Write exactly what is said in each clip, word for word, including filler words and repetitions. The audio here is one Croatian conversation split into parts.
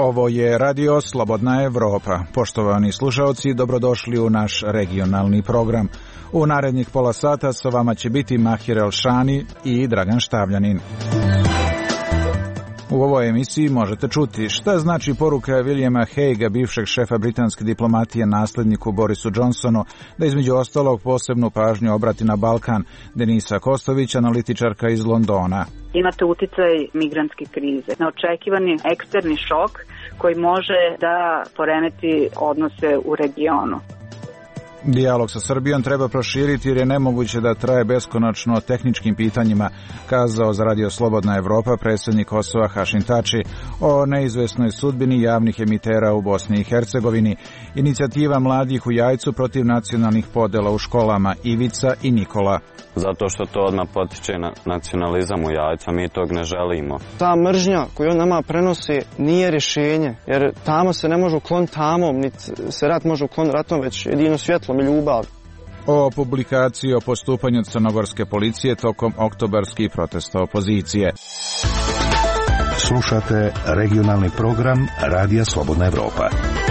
Ovo je Radio Slobodna Evropa. Poštovani slušalci, dobrodošli u naš regionalni program. U narednih pola sata sa vama će biti Mahir Elšani i Dragan Štavljanin. U ovoj emisiji možete čuti šta znači poruka Williama Haguea, bivšeg šefa britanske diplomatije nasledniku Borisu Johnsonu, da između ostalog posebnu pažnju obrati na Balkan. Denisa Kostović, analitičarka iz Londona. Imate uticaj migrantske krize, neočekivani eksterni šok koji može da poremeti odnose u regionu. Dijalog sa Srbijom treba proširiti jer je nemoguće da traje beskonačno o tehničkim pitanjima, kazao za Radio Slobodna Evropa predsjednik Kosova Hašim Tači o neizvesnoj sudbini javnih emitera u Bosni i Hercegovini. Inicijativa mladih u Jajcu protiv nacionalnih podela u školama, Ivica i Nikola. Zato što to odmah potiče na nacionalizam u Jajcu, a mi tog ne želimo. Ta mržnja koju on nama prenosi nije rješenje, jer tamo se ne može ukloniti tamom, niti se rat može ukloniti ratom, već jedino svjetlom i ljubav. O publikaciji o postupanju crnogorske policije tokom oktobarskih protesta opozicije. Slušate regionalni program Radija Slobodna Evropa.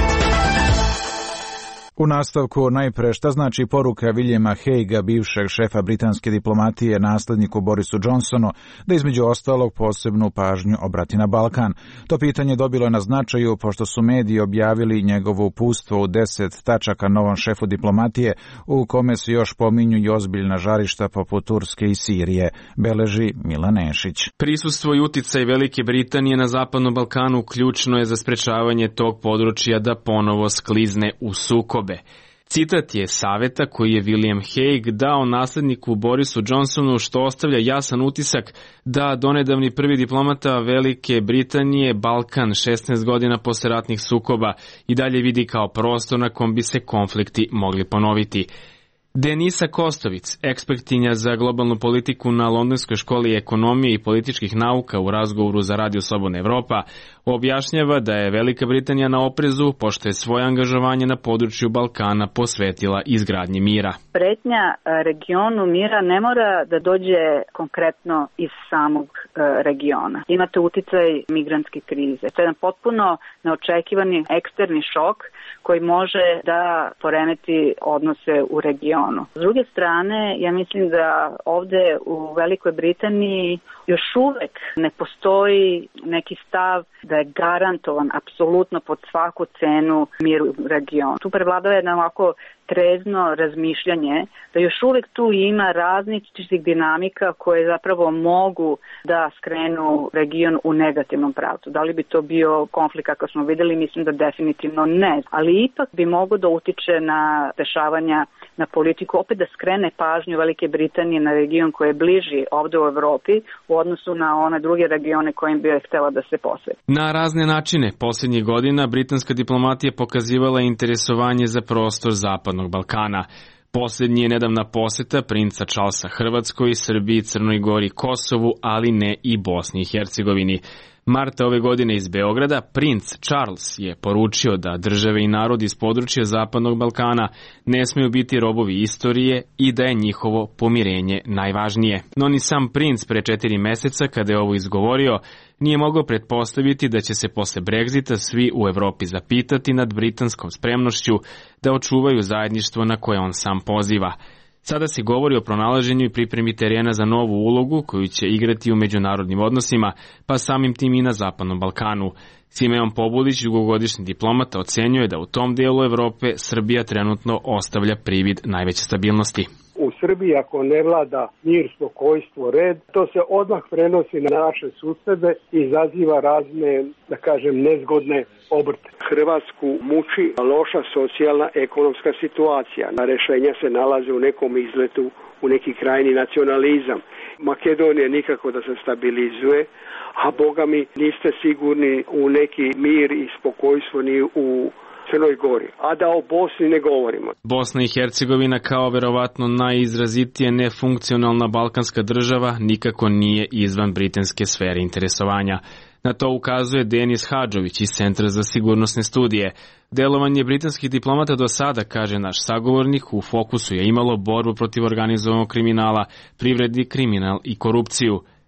U nastavku najpre šta znači poruka Williama Haguea, bivšeg šefa britanske diplomatije nasledniku Borisu Johnsonu, da između ostalog posebnu pažnju obrati na Balkan. To pitanje dobilo je na značaju pošto su mediji objavili njegovo uputstvo u deset tačaka novom šefu diplomatije, u kome se još pominju i ozbiljna žarišta poput Turske i Sirije, beleži Milan Nešić. Prisustvo i uticaj Velike Britanije na Zapadnom Balkanu ključno je za sprečavanje tog područja da ponovo sklizne u sukob. Citat je saveta koji je William Hague dao nasledniku Borisu Johnsonu, što ostavlja jasan utisak da donedavni prvi diplomata Velike Britanije Balkan šesnaest godina posle ratnih sukoba i dalje vidi kao prostor na kom bi se konflikti mogli ponoviti. Denisa Kostović, ekspertinja za globalnu politiku na Londonskoj školi ekonomije i političkih nauka, u razgovoru za Radio Slobodna Evropa, objašnjava da je Velika Britanija na oprezu pošto je svoje angažovanje na području Balkana posvetila izgradnji mira. Pretnja regionu mira ne mora da dođe konkretno iz samog regiona. Imate uticaj migrantske krize. To je jedan potpuno neočekivani eksterni šok koji može da poremeti odnose u regionu. S druge strane, ja mislim da ovde u Velikoj Britaniji još uvek ne postoji neki stav da je garantovan apsolutno pod svaku cenu mir u regionu. Tu prevladava jedna ovako trezno razmišljanje da još uvek tu ima različitih dinamika koje zapravo mogu da skrenu region u negativnom pravcu. Da li bi to bio konflikt kako smo videli? Mislim da definitivno ne. Ali ipak bi mogo da utiče na dešavanja na politiku, opet da skrene pažnju Velike Britanije na region koji je bliži ovde u Evropi u odnosu na one druge regione kojim bi je htela da se posveti. Na razne načine posljednjih godina britanska diplomatija pokazivala interesovanje za prostor Zapadnog Balkana. Posljednji je nedavna poseta princa Charlesa Hrvatskoj, Srbiji, Crnoj Gori, Kosovu, ali ne i Bosni i Hercegovini. Marta ove godine iz Beograda princ Charles je poručio da države i narodi iz područja Zapadnog Balkana ne smiju biti robovi istorije i da je njihovo pomirenje najvažnije. No ni sam princ pre četiri meseca, kada je ovo izgovorio, nije mogao pretpostaviti da će se posle Brexita svi u Evropi zapitati nad britanskom spremnošću da očuvaju zajedništvo na koje on sam poziva. Sada se govori o pronalaženju i pripremi terena za novu ulogu koju će igrati u međunarodnim odnosima, pa samim tim i na Zapadnom Balkanu. Simeon Pobulić, dugogodišnji diplomata, ocenjuje da u tom dijelu Evrope Srbija trenutno ostavlja privid najveće stabilnosti. U Srbiji ako ne vlada mir, spokojstvo, red, to se odmah prenosi na naše susede i izaziva razne, da kažem, nezgodne obrte. Hrvatsku muči loša socijalna ekonomska situacija. Na rešenja se nalaze u nekom izletu, u neki krajni nacionalizam. Makedonija nikako da se stabilizuje, a boga mi niste sigurni u neki mir i spokojstvo ni u Crnoj Gori, a da o Bosni ne govorimo. Bosna i Hercegovina kao verovatno najizrazitije nefunkcionalna balkanska država nikako nije izvan britanske sfere interesovanja. Na to ukazuje Denis Hadžović iz Centra za sigurnosne studije. Delovanje britanskih diplomata do sada, kaže naš sagovornik, u fokusu je imalo borbu protiv organizovanog kriminala, privredni kriminal i korupciju.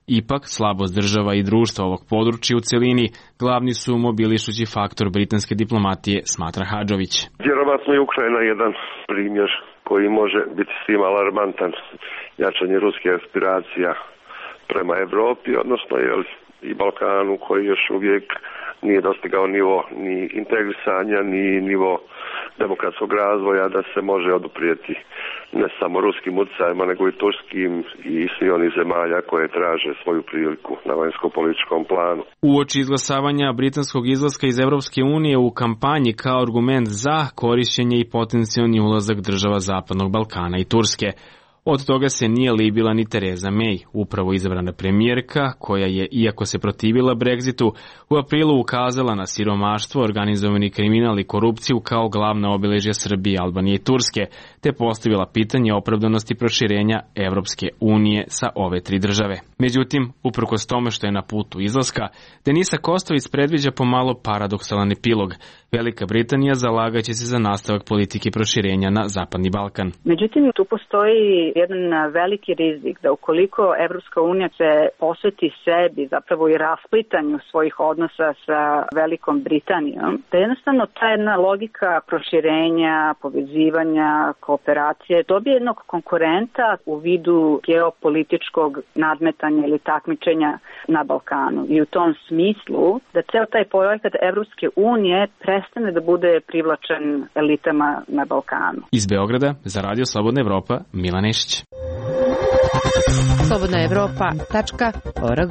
Ipak, slabost država i društva ovog područja u celini glavni su mobilišući faktor britanske diplomatije, smatra Hadžović. Vjerovatno je Ukrajina jedan primjer koji može biti svima alarmantan, jačanje ruskih aspiracija prema Evropi, odnosno jel, i Balkanu koji još uvijek nije dostigao nivo ni integrisanja, ni nivo demokratskog razvoja da se može oduprijeti ne samo ruskim utjecajima, nego i turskim i svi onih zemalja koje traže svoju priliku na vanjsko-političkom planu. Uoči izglasavanja britanskog izlaska iz Evropske unije u kampanji kao argument za korišćenje i potencijalni ulazak država Zapadnog Balkana i Turske. Od toga se nije libila ni Theresa May, upravo izabrana premijerka, koja je, iako se protivila Brexitu, u aprilu ukazala na siromaštvo, organizovani kriminal i korupciju kao glavna obeležja Srbije, Albanije i Turske, te postavila pitanje opravdanosti proširenja Evropske unije sa ove tri države. Međutim, uprkos tome što je na putu izlaska, Denisa Kostović predviđa pomalo paradoksalan epilog. Velika Britanija zalagaće se za nastavak politike proširenja na Zapadni Balkan. Međutim, tu postoji jedan veliki rizik da ukoliko Evropska unija se posveti sebi, zapravo i rasplitanju svojih odnosa sa Velikom Britanijom, da jednostavno ta jedna logika proširenja, povezivanja, kooperacije dobije jednog konkurenta u vidu geopolitičkog nadmetanja ili takmičenja na Balkanu. I u tom smislu da ceo taj projekat Evropske unije prestane da bude privlačen elitama na Balkanu. Iz Beograda za Radio Slobodna Evropa, Milan Nešić. slobodna evropa tačka org.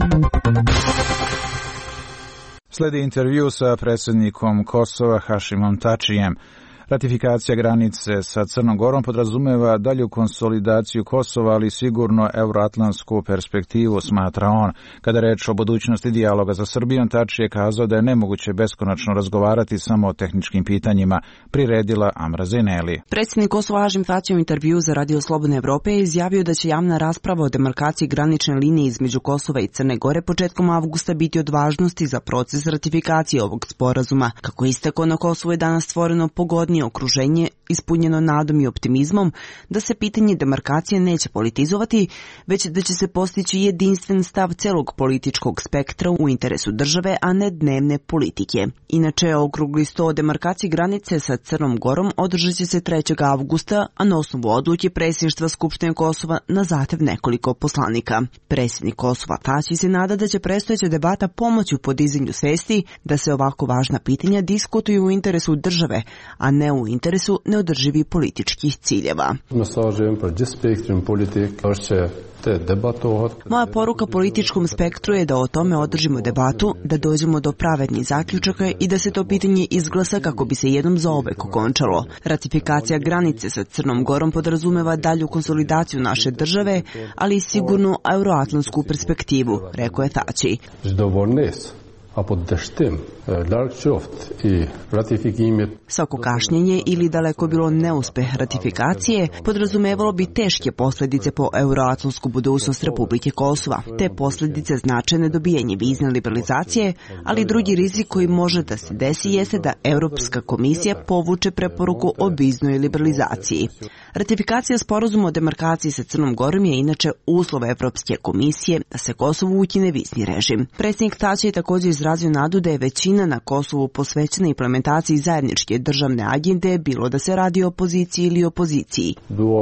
Sledi intervju sa predsjednikom Kosova Hašimom Tačijem. Ratifikacija granice sa Crnom Gorom podrazumeva dalju konsolidaciju Kosova, ali sigurno euroatlantsku perspektivu, smatra on. Kada reč o budućnosti dijaloga za Srbijom, Tači je kazao da je nemoguće beskonačno razgovarati samo o tehničkim pitanjima, priredila Amra Zeneli. Predsjednik Kosova Hašim Tači u intervju za Radio Slobodne Evrope je izjavio da će javna rasprava o demarkaciji granične linije između Kosova i Crne Gore početkom avgusta biti od važnosti za proces ratifikacije ovog sporazuma. Kako istakao, na Kosovu je danas stvoreno pogodnije okruženje ispunjeno nadom i optimizmom da se pitanje demarkacije neće politizovati, već da će se postići jedinstven stav celog političkog spektra u interesu države, a ne dnevne politike. Inače, okrugli sto o demarkaciji granice sa Crnom Gorom održat će se trećeg avgusta, a na osnovu odluke predsjedništva Skupštine Kosova na zahtev nekoliko poslanika. Predsjednik Kosova Tači se nada da će predstojeća debata pomoći u podizanju svesti da se ovako važna pitanja diskutuju u interesu države, a ne u interesu neodrživih političkih ciljeva. Moja poruka političkom spektru je da o tome održimo debatu, da dođemo do pravednih zaključaka i da se to pitanje izglasa kako bi se jednom zauvek okončalo. Ratifikacija granice sa Crnom Gorom podrazumeva dalju konsolidaciju naše države, ali i sigurnu euroatlantsku perspektivu, rekao je Tači. Svako kašnjenje ili daleko bilo neuspeh ratifikacije podrazumevalo bi teške posljedice po euroatlantsku budućnost Republike Kosova. Te posljedice znače nedobijanje vizne liberalizacije, ali drugi rizik koji može da se desi jeste da Europska komisija povuče preporuku o viznoj liberalizaciji. Ratifikacija sporazuma o demarkaciji sa Crnom Gorom je inače uslov Evropske komisije da se Kosovu ukine vizni režim. Predsjednik Tači je također izrazio nadu da je većina na Kosovu posvećena implementaciji zajedničke državne agende, bilo da se radi o opoziciji ili opoziciji.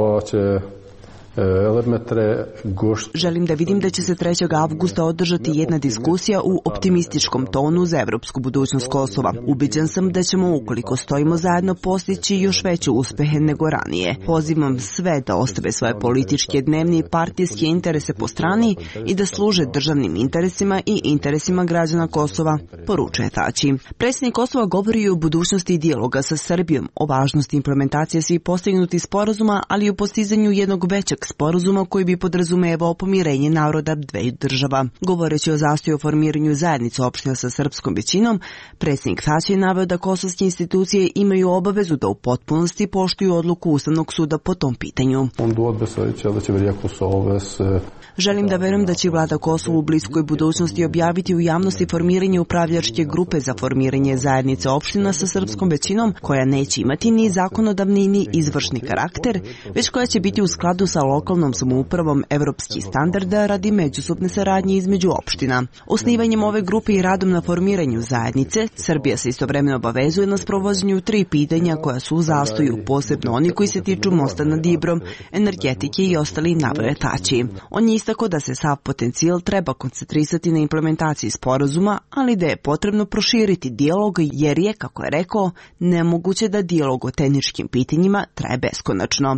Želim da vidim da će se trećeg avgusta održati jedna diskusija u optimističkom tonu za evropsku budućnost Kosova. Ubeđen sam da ćemo, ukoliko stojimo zajedno, postići još veće uspehe nego ranije. Pozivam sve da ostave svoje političke, dnevne i partijske interese po strani i da služe državnim interesima i interesima građana Kosova, poručuje Tači. Predsjednik Kosova govori i o budućnosti dijaloga sa Srbijom, o važnosti implementacije svih postignutih sporazuma, ali i o postizanju jednog većeg sporazuma koji bi podrazumevao pomirenje naroda dveju država. Govoreći o zastoju o formiranju zajednice opština sa srpskom većinom, predsjednik Tači je naveo da kosovske institucije imaju obavezu da u potpunosti poštuju odluku Ustavnog suda po tom pitanju. Želim da verujem da će vlada Kosova u bliskoj budućnosti objaviti u javnosti formiranje upravljačke grupe za formiranje zajednice opština sa srpskom većinom, koja neće imati ni zakonodavni ni izvršni karakter, već koja će biti u skladu sa lokalnom samoupravom evropskih standarda radi međusobne saradnje između opština. Osnivanjem ove grupe i radom na formiranju zajednice, Srbija se istovremeno obavezuje na sprovođenju tri pitanja koja su u zastoju, posebno oni koji se tiču mosta nad Ibrom, energetike i ostali nabavljači. On je istako da se sav potencijal treba koncentrisati na implementaciji sporazuma, ali da je potrebno proširiti dijalog jer je, kako je rekao, nemoguće da dijalog o tehničkim pitanjima traje beskonačno.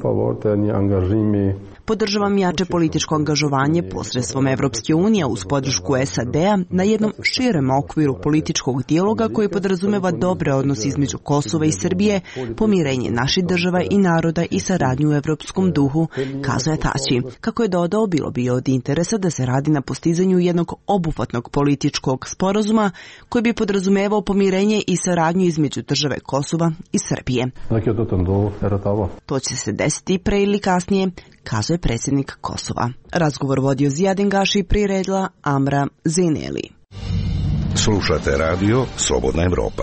Podržavam jače političko angažovanje posredstvom Evropske unije uz podršku S A D-a na jednom širem okviru političkog dijaloga koji podrazumeva dobre odnose između Kosova i Srbije, pomirenje naših država i naroda i saradnju u evropskom duhu, kazao je Tači. Kako je dodao, bilo bi od interesa da se radi na postizanju jednog obuhvatnog političkog sporazuma koji bi podrazumevao pomirenje i saradnju između države Kosova i Srbije. To će se desiti pre ili kasnije, kazao je predsjednik Kosova. Razgovor vodio Zijadin Gaši i priredila Amra Zineli. Slušate radio Slobodna Evropa.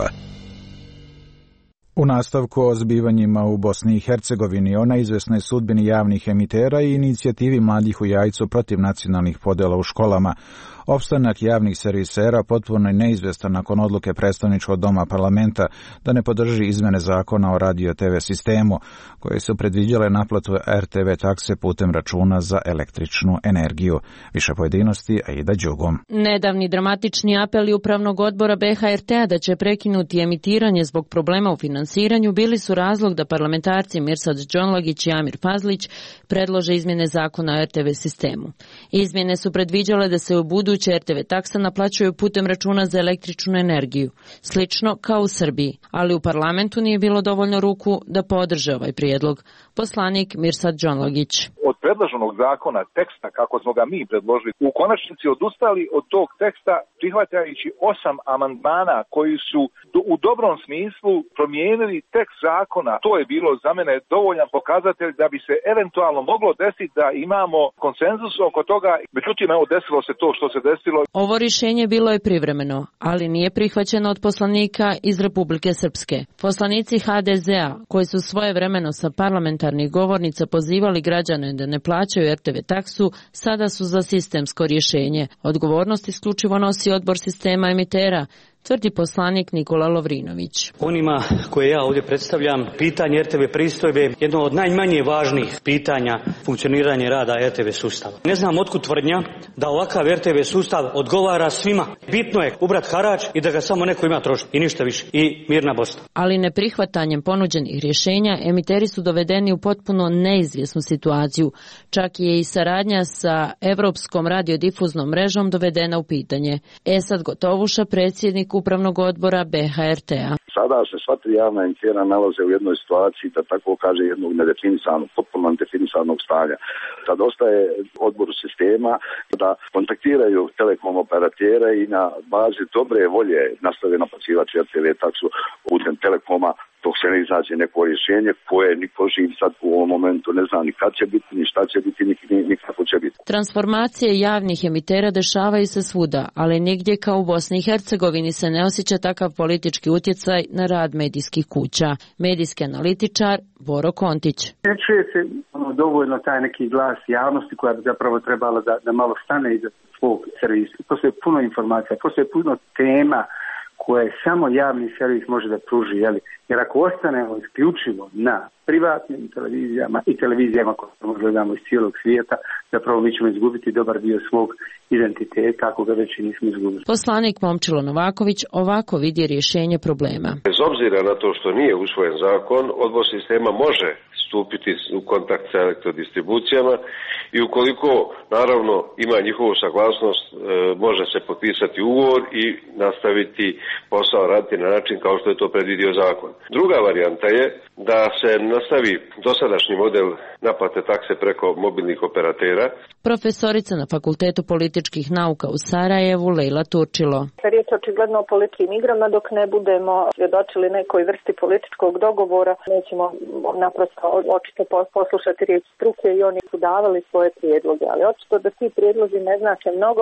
U nastavku o zbivanjima u Bosni i Hercegovini, o neizvesnoj sudbini javnih emitera i inicijativi mladih u Jajcu protiv nacionalnih podela u školama, opstanak javnih servisera potpuno je neizvestan nakon odluke predstavničkog doma parlamenta da ne podrži izmene zakona o radio-T V sistemu, koje su predviđale naplatu R T V takse putem računa za električnu energiju. Više pojedinosti, Aida Đugom. Nedavni dramatični apeli Upravnog odbora B H R T-a da će prekinuti emitiranje zbog problema u finansiranju bili su razlog da parlamentarci Mirsad Džonlagić i Amir Fazlić predlože izmjene zakona o R T V sistemu. Izmjene su predviđale da se u buduće R T V taksa naplaćuju putem računa za električnu energiju, slično kao u Srbiji, ali u parlamentu nije bilo dovoljno ruku da podrže ovaj prijedlog. Poslanik Mirsad Džonlagić. Od predloženog zakona, teksta kako smo ga mi predložili, u konačnici odustali od tog teksta prihvatajući osam amandmana koji su u dobrom smislu promijenili tekst zakona. To je bilo za mene dovoljan pokazatelj da bi se eventualno moglo desiti da imamo konsenzus oko toga. Međutim, evo desilo se to što se desilo. Ovo rješenje bilo je privremeno, ali nije prihvaćeno od poslanika iz Republike Srpske. Poslanici H D Z-a, koji su svojevremeno sa parlamentarnih govornica pozivali građane da ne plaćaju R T V taksu, sada su za sistemsko rješenje. Odgovornost isključivo nosi odbor sistema emitera, tvrdi poslanik Nikola Lovrinović. Onima koje ja ovdje predstavljam, pitanje R T V pristojbe je jedno od najmanje važnijih pitanja funkcioniranja rada R T V sustava. Ne znam otkud tvrdnja da ovakav R T V sustav odgovara svima. Bitno je ubrat harač i da ga samo neko ima trošiti i ništa više. I mirna Bosna. Ali neprihvatanjem ponuđenih rješenja emiteri su dovedeni u potpuno neizvjesnu situaciju. Čak je i saradnja sa Evropskom radiodifuznom mrežom dovedena u pitanje. Esad Gotovuša, predsjednik Upravnog odbora B H R T-a. Sada se sva tri javna emitera nalaze u jednoj situaciji, da tako kaže, jednog nedefinisanog, potpuno nedefinisanog stanja. Sad ostaje odboru sistema da kontaktiraju telekom operatere i na bazi dobre volje nastave naplaćivati R T V taksu putem telekoma, dok se ne iznađe neko rješenje koje niko živ sad u ovom momentu ne zna ni kad će biti, ni šta će biti, ni, ni kako će biti. Transformacije javnih emitera dešavaju se svuda, ali nigdje kao u Bosni i Hercegovini se ne osjeća takav politički utjecaj na rad medijskih kuća. Medijski analitičar Boro Kontić. Ne čuje se ono, dovoljno taj neki glas javnosti koja bi zapravo trebala da, da malo stane iza svog servisa. Postoje puno informacija, postoje puno tema koje samo javni servis može da pruži, jeli? Jer ako ostanemo isključivo na privatnim televizijama i televizijama koje gledamo iz cijelog svijeta, zapravo mi ćemo izgubiti dobar dio svog identiteta, ako ga već i nismo izgubili. Poslanik Momčilo Novaković ovako vidi rješenje problema. Bez obzira na to što nije usvojen zakon, odbor sistema može stupiti u kontakt sa elektrodistribucijama i ukoliko naravno ima njihovu saglasnost, e, može se potpisati ugovor i nastaviti posao raditi na način kao što je to predvidio zakon. Druga varijanta je da se nastavi dosadašnji model naplate takse preko mobilnih operatera. Profesorica na Fakultetu političkih nauka u Sarajevu Lejla Turčilo. Riječ je očigledno o političkim igrama, dok ne budemo svjedočili nekoj vrsti političkog dogovora, nećemo naprosto očito poslušati riječ struke i oni su davali svoje prijedloge, ali očito da ti prijedlozi ne znače mnogo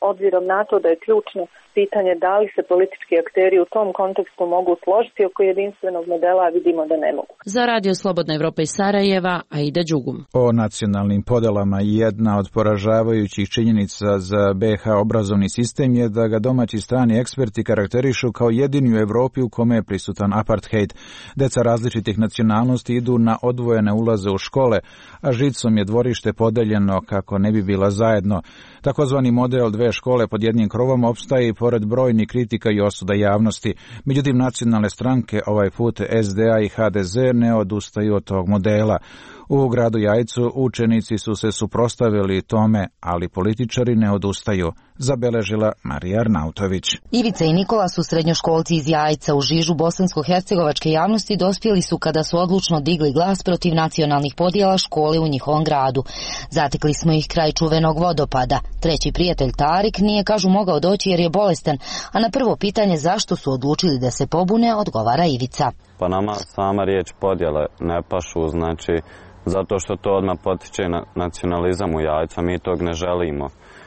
obzirom na to da je ključno pitanje da li se politički akteri u tom kontekstu mogu složiti oko jedinstvenog modela, a vidimo da ne mogu. Za Radio Slobodna Evropa iz Sarajeva, Aida Đugum. O nacionalnim podelama jedna od poražavajućih činjenica za B H obrazovni sistem je da ga domaći strani eksperti karakterišu kao jedini u Evropi u kome je prisutan apartheid. Deca različitih nacionalnosti idu na odvojene ulaze u škole, a žicom je dvorište podeljeno kako ne bi bila zajedno. Takozvani model dve škole pod jednim krovom opstaje i pored brojnih kritika i osuda javnosti. Međutim, nacionalne stranke, ovaj put S D A i H D Z, ne odustaju od tog modela. U gradu Jajcu učenici su se suprotstavili tome, ali političari ne odustaju, zabeležila Marija Arnautović. Ivica i Nikola su srednjoškolci iz Jajca. U žižu bosansko-hercegovačke javnosti dospjeli su kada su odlučno digli glas protiv nacionalnih podjela škole u njihovom gradu. Zatekli smo ih kraj čuvenog vodopada. Treći prijatelj Tarik nije, kažu, mogao doći jer je bolestan, a na prvo pitanje zašto su odlučili da se pobune odgovara Ivica. Pa nama sama riječ podjele ne pašu, znači zato što to odmah potiče na nacionalizam u Jajcu, a mi tog ne želimo. E,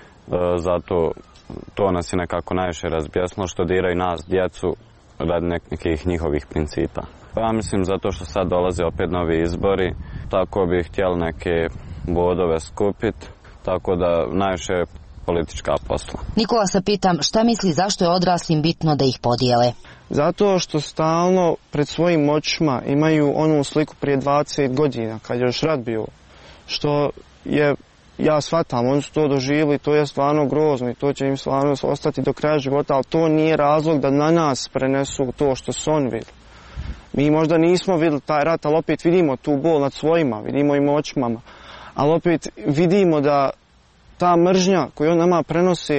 zato to nas je nekako najviše razbjesno što diraju nas, djecu, radi nekih njihovih principa. Ja mislim zato što sad dolaze opet novi izbori, tako bi htjeli neke bodove skupiti, tako da najviše je politička posla. Nikola se pitam šta misli zašto je odraslim bitno da ih podijele. Zato što stalno pred svojim očima imaju onu sliku prije dvadeset godina, kad je još rat bio, što je, ja shvatam, oni su to doživjeli, to je stvarno grozno i to će im stvarno ostati do kraja života, ali to nije razlog da na nas prenesu to što su oni vidjeli. Mi možda nismo vidjeli taj rat, ali opet vidimo tu bol nad svojima, vidimo im očima, ali opet vidimo da ta mržnja koju on nama prenose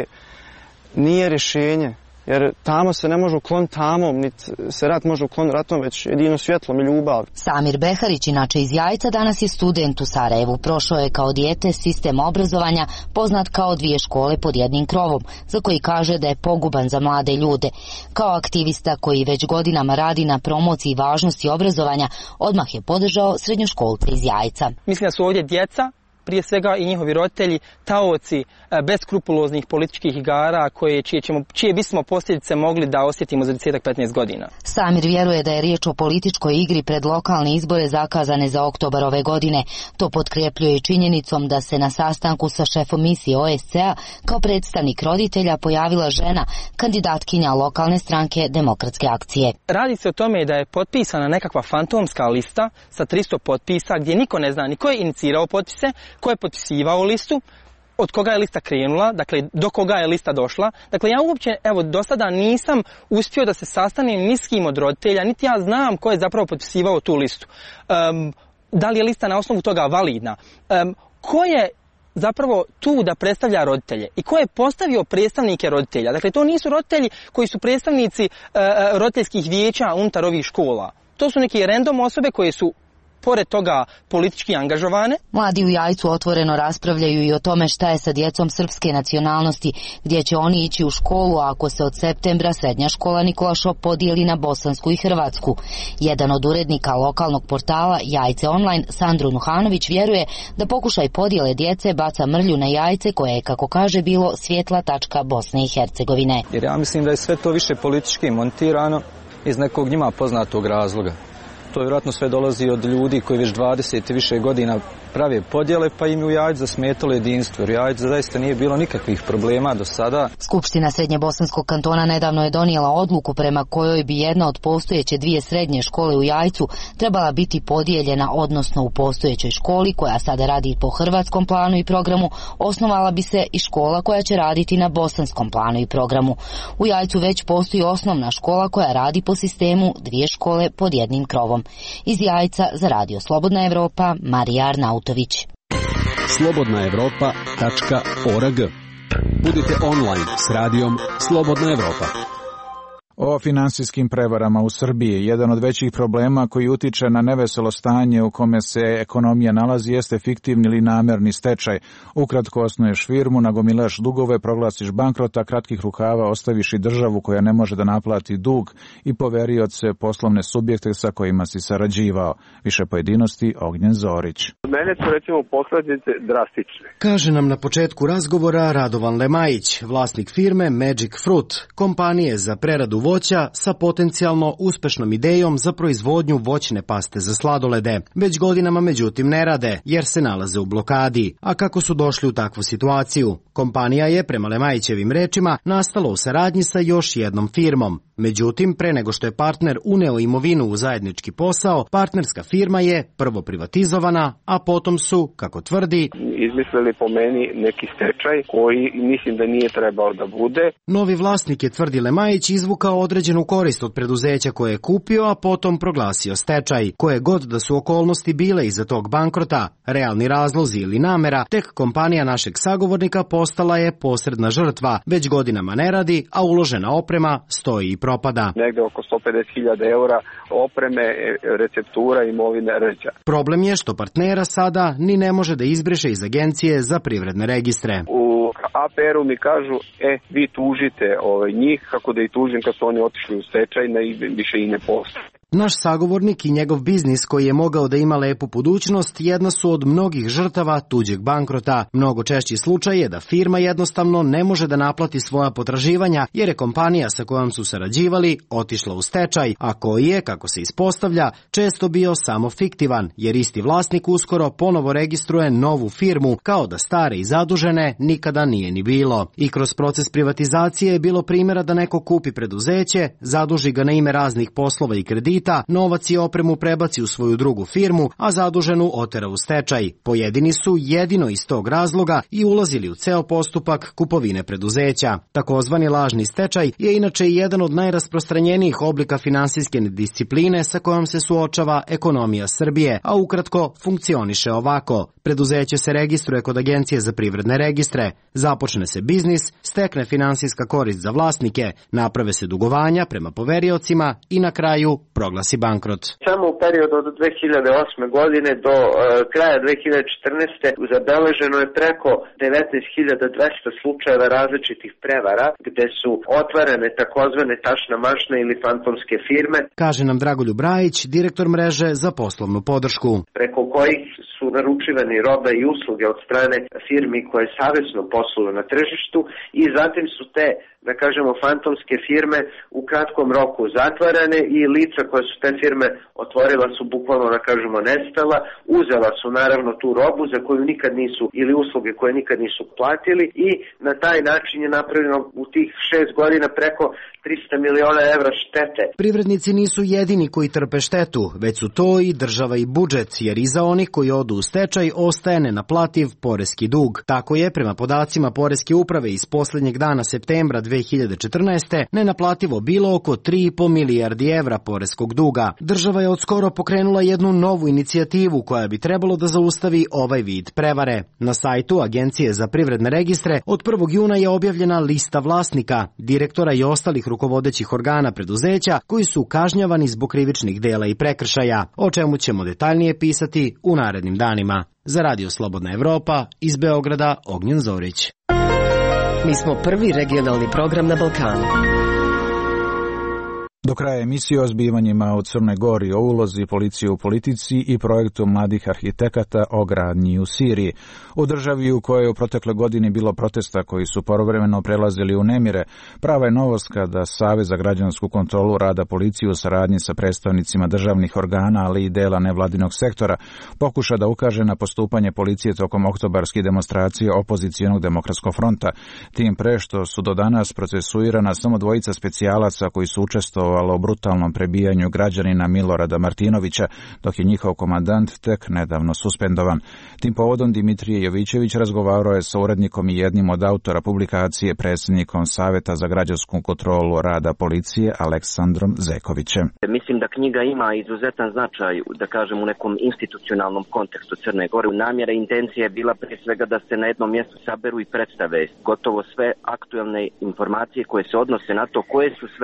nije rješenje. Jer tamo se ne može ukloniti tamom, niti se rat može ukloniti ratom, već jedino svjetlom i ljubav. Samir Beharić, inače iz Jajca, danas je student u Sarajevu. Prošao je kao dijete sistem obrazovanja poznat kao dvije škole pod jednim krovom, za koji kaže da je poguban za mlade ljude. Kao aktivista koji već godinama radi na promociji važnosti obrazovanja, odmah je podržao srednjoškolce iz Jajca. Mislim da su ovdje djeca, prije svega i njihovi roditelji, taoci beskrupuloznih političkih igara koje, čije, ćemo, čije bismo posljedice mogli da osjetimo za deset do petnaest godina. Samir vjeruje da je riječ o političkoj igri pred lokalne izbore zakazane za oktobar ove godine. To potkrepljuje i činjenicom da se na sastanku sa šefom misije O S C A kao predstavnik roditelja pojavila žena, kandidatkinja lokalne stranke Demokratske akcije. Radi se o tome da je potpisana nekakva fantomska lista sa tristo potpisa gdje niko ne zna ni ko je inicirao potpise, ko je potpisivao listu, od koga je lista krenula, dakle do koga je lista došla. Dakle, ja uopće, evo, do sada nisam uspio da se sastanem ni s kim od roditelja, niti ja znam ko je zapravo potpisivao tu listu. Um, da li je lista na osnovu toga validna? Um, ko je zapravo tu da predstavlja roditelje i ko je postavio predstavnike roditelja? Dakle, to nisu roditelji koji su predstavnici uh, roditeljskih vijeća unutar ovih škola. To su neke random osobe koje su pored toga politički angažovane. Mladi u Jajcu otvoreno raspravljaju i o tome šta je sa djecom srpske nacionalnosti, gdje će oni ići u školu ako se od septembra srednja škola Nikola Šop podijeli na bosansku i hrvatsku. Jedan od urednika lokalnog portala Jajce Online, Sandro Nuhanović, vjeruje da pokušaj podijele djece baca mrlju na Jajce koje je, kako kaže, bilo svjetla tačka Bosne i Hercegovine. Jer ja mislim da je sve to više politički montirano iz nekog njima poznatog razloga. To vjerojatno sve dolazi od ljudi koji već dvadeset i više godina prave podjele, pa im u Jajcu zasmetalo jedinstvo. U Jajcu zaista nije bilo nikakvih problema do sada. Skupština Srednje Bosanskog kantona nedavno je donijela odluku prema kojoj bi jedna od postojeće dvije srednje škole u Jajcu trebala biti podijeljena, odnosno u postojećoj školi koja sada radi po hrvatskom planu i programu, osnovala bi se i škola koja će raditi na bosanskom planu i programu. U Jajcu već postoji osnovna škola koja radi po sistemu dvije škole pod jednim krovom. Iz Jajca za Radio Slobodna Evropa, Marija Arnautović. slobodna evropa tačka org. Budite online s radijom Slobodna Evropa. O finansijskim prevarama u Srbiji. Jedan od većih problema koji utiče na neveselo stanje u kome se ekonomija nalazi jeste fiktivni ili namerni stečaj. Ukratko osnuješ firmu, nagomilaš dugove, proglasiš bankrota, kratkih rukava ostaviš i državu koja ne može da naplati dug i poverioce poslovne subjekte sa kojima si sarađivao. Više pojedinosti Ognjen Zorić. Mene su recimo posljedice drastične. Kaže nam na početku razgovora Radovan Lemajić, vlasnik firme Magic Fruit, kompanije za preradu voća sa potencijalno uspešnom idejom za proizvodnju voćne paste za sladolede. Već godinama međutim ne rade, jer se nalaze u blokadi. A kako su došli u takvu situaciju? Kompanija je, prema Lemajićevim rečima, nastala u saradnji sa još jednom firmom. Međutim, pre nego što je partner uneo imovinu u zajednički posao, partnerska firma je prvo privatizovana, a potom su, kako tvrdi, izmislili po meni neki stečaj koji mislim da nije trebao da bude. Novi vlasnik je, tvrdi Lemajić, izvukao određenu korist od preduzeća koje je kupio, a potom proglasio stečaj. Koje god da su okolnosti bile iza tog bankrota, realni razlozi ili namera, tek kompanija našeg sagovornika postala je posredna žrtva. Već godinama ne radi, a uložena oprema stoji i propada. Negde oko sto pedeset hiljada eura opreme, receptura, imovine, ređa. Problem je što partnera sada ni ne može da izbriše iz Agencije za privredne registre. U A P R-u mi kažu, e, vi tužite ovaj, njih, kako da i tužim kad su oni otišli u stečaj, na više i ne postoje. Naš sagovornik i njegov biznis koji je mogao da ima lepu budućnost jedna su od mnogih žrtava tuđeg bankrota. Mnogo češći slučaj je da firma jednostavno ne može da naplati svoja potraživanja jer je kompanija sa kojom su sarađivali otišla u stečaj, a koji je, kako se ispostavlja, često bio samo fiktivan, jer isti vlasnik uskoro ponovo registruje novu firmu, kao da stare i zadužene nikada nije ni bilo. I kroz proces privatizacije je bilo primjera da neko kupi preduzeće, zaduži ga na ime raznih poslova i kredita, novac i opremu prebaci u svoju drugu firmu, a zaduženu otera u stečaj. Pojedini su jedino iz tog razloga i ulazili u ceo postupak kupovine preduzeća. Takozvani lažni stečaj je inače jedan od najrasprostranjenijih oblika finansijske nediscipline sa kojom se suočava ekonomija Srbije, a ukratko funkcioniše ovako. Preduzeće se registruje kod Agencije za privredne registre, započne se biznis, stekne finansijska korist za vlasnike, naprave se dugovanja prema poveriocima i na kraju proglasi bankrot. Samo u periodu od dve hiljade osme godine do uh, kraja dve hiljade četrnaeste. zabeleženo je preko devetnaest hiljada dvesta slučajeva različitih prevara gde su otvarane takozvane tašna mašna ili fantomske firme. Kaže nam Dragoljub Brajić, direktor mreže za poslovnu podršku. Preko kojih su naručivani roba i usluge od strane firmi koje savesno posluju na tržištu i zatim su te, da kažemo, fantomske firme u kratkom roku zatvarane i lica koje su te firme otvorila su bukvalno, da kažemo, nestala, uzela su naravno tu robu za koju nikad nisu, ili usluge koje nikad nisu platili i na taj način je napravljeno u tih šest godina preko trista miliona evra štete. Privrednici nisu jedini koji trpe štetu, već su to i država i budžet, jer iza onih koji odu u stečaj ostaje nenaplativ poreski dug. Tako je, prema podacima Poreske uprave iz poslednjeg dana septembra dve hiljade četrnaeste. nenaplativo bilo oko tri i po milijardi evra poreskog duga. Država je odskoro pokrenula jednu novu inicijativu koja bi trebalo da zaustavi ovaj vid prevare. Na sajtu Agencije za privredne registre od prvog juna je objavljena lista vlasnika, direktora i ostalih rukovodećih organa preduzeća koji su kažnjavani zbog krivičnih dela i prekršaja, o čemu ćemo detaljnije pisati u narednim danima. Za Radio Slobodna Evropa, iz Beograda, Ognjen Zorić. Mi smo prvi regionalni program na Balkanu. Do kraja emisije o zbivanjima u Crnoj Gori, o ulozi policije u politici i projektu mladih arhitekata o gradnji u Siriji. U državi u kojoj je u protekle godini bilo protesta koji su povremeno prelazili u nemire, prava je novost kada Savez za građansku kontrolu rada policije u saradnji sa predstavnicima državnih organa, ali i dela nevladinog sektora, pokuša da ukaže na postupanje policije tokom oktobarskih demonstracija opozicionog demokratskog fronta, tim pre što su do danas procesuirana samo dvojica specijalaca koji su učestvovali o brutalnom prebijanju građanina Milorada Martinovića, dok je njihov komandant tek nedavno suspendovan. Tim povodom Dimitrije Jovićević razgovarao je sa urednikom i jednim od autora publikacije, predsjednikom Saveta za građansku kontrolu rada policije, Aleksandrom Zekovićem. Mislim da knjiga ima izuzetan značaj, da kažem, u nekom institucionalnom kontekstu Crne Gore. Namjera i intencija je bila pre svega da se na jednom mjestu saberu i predstave gotovo sve aktuelne informacije koje se odnose na to koje su sve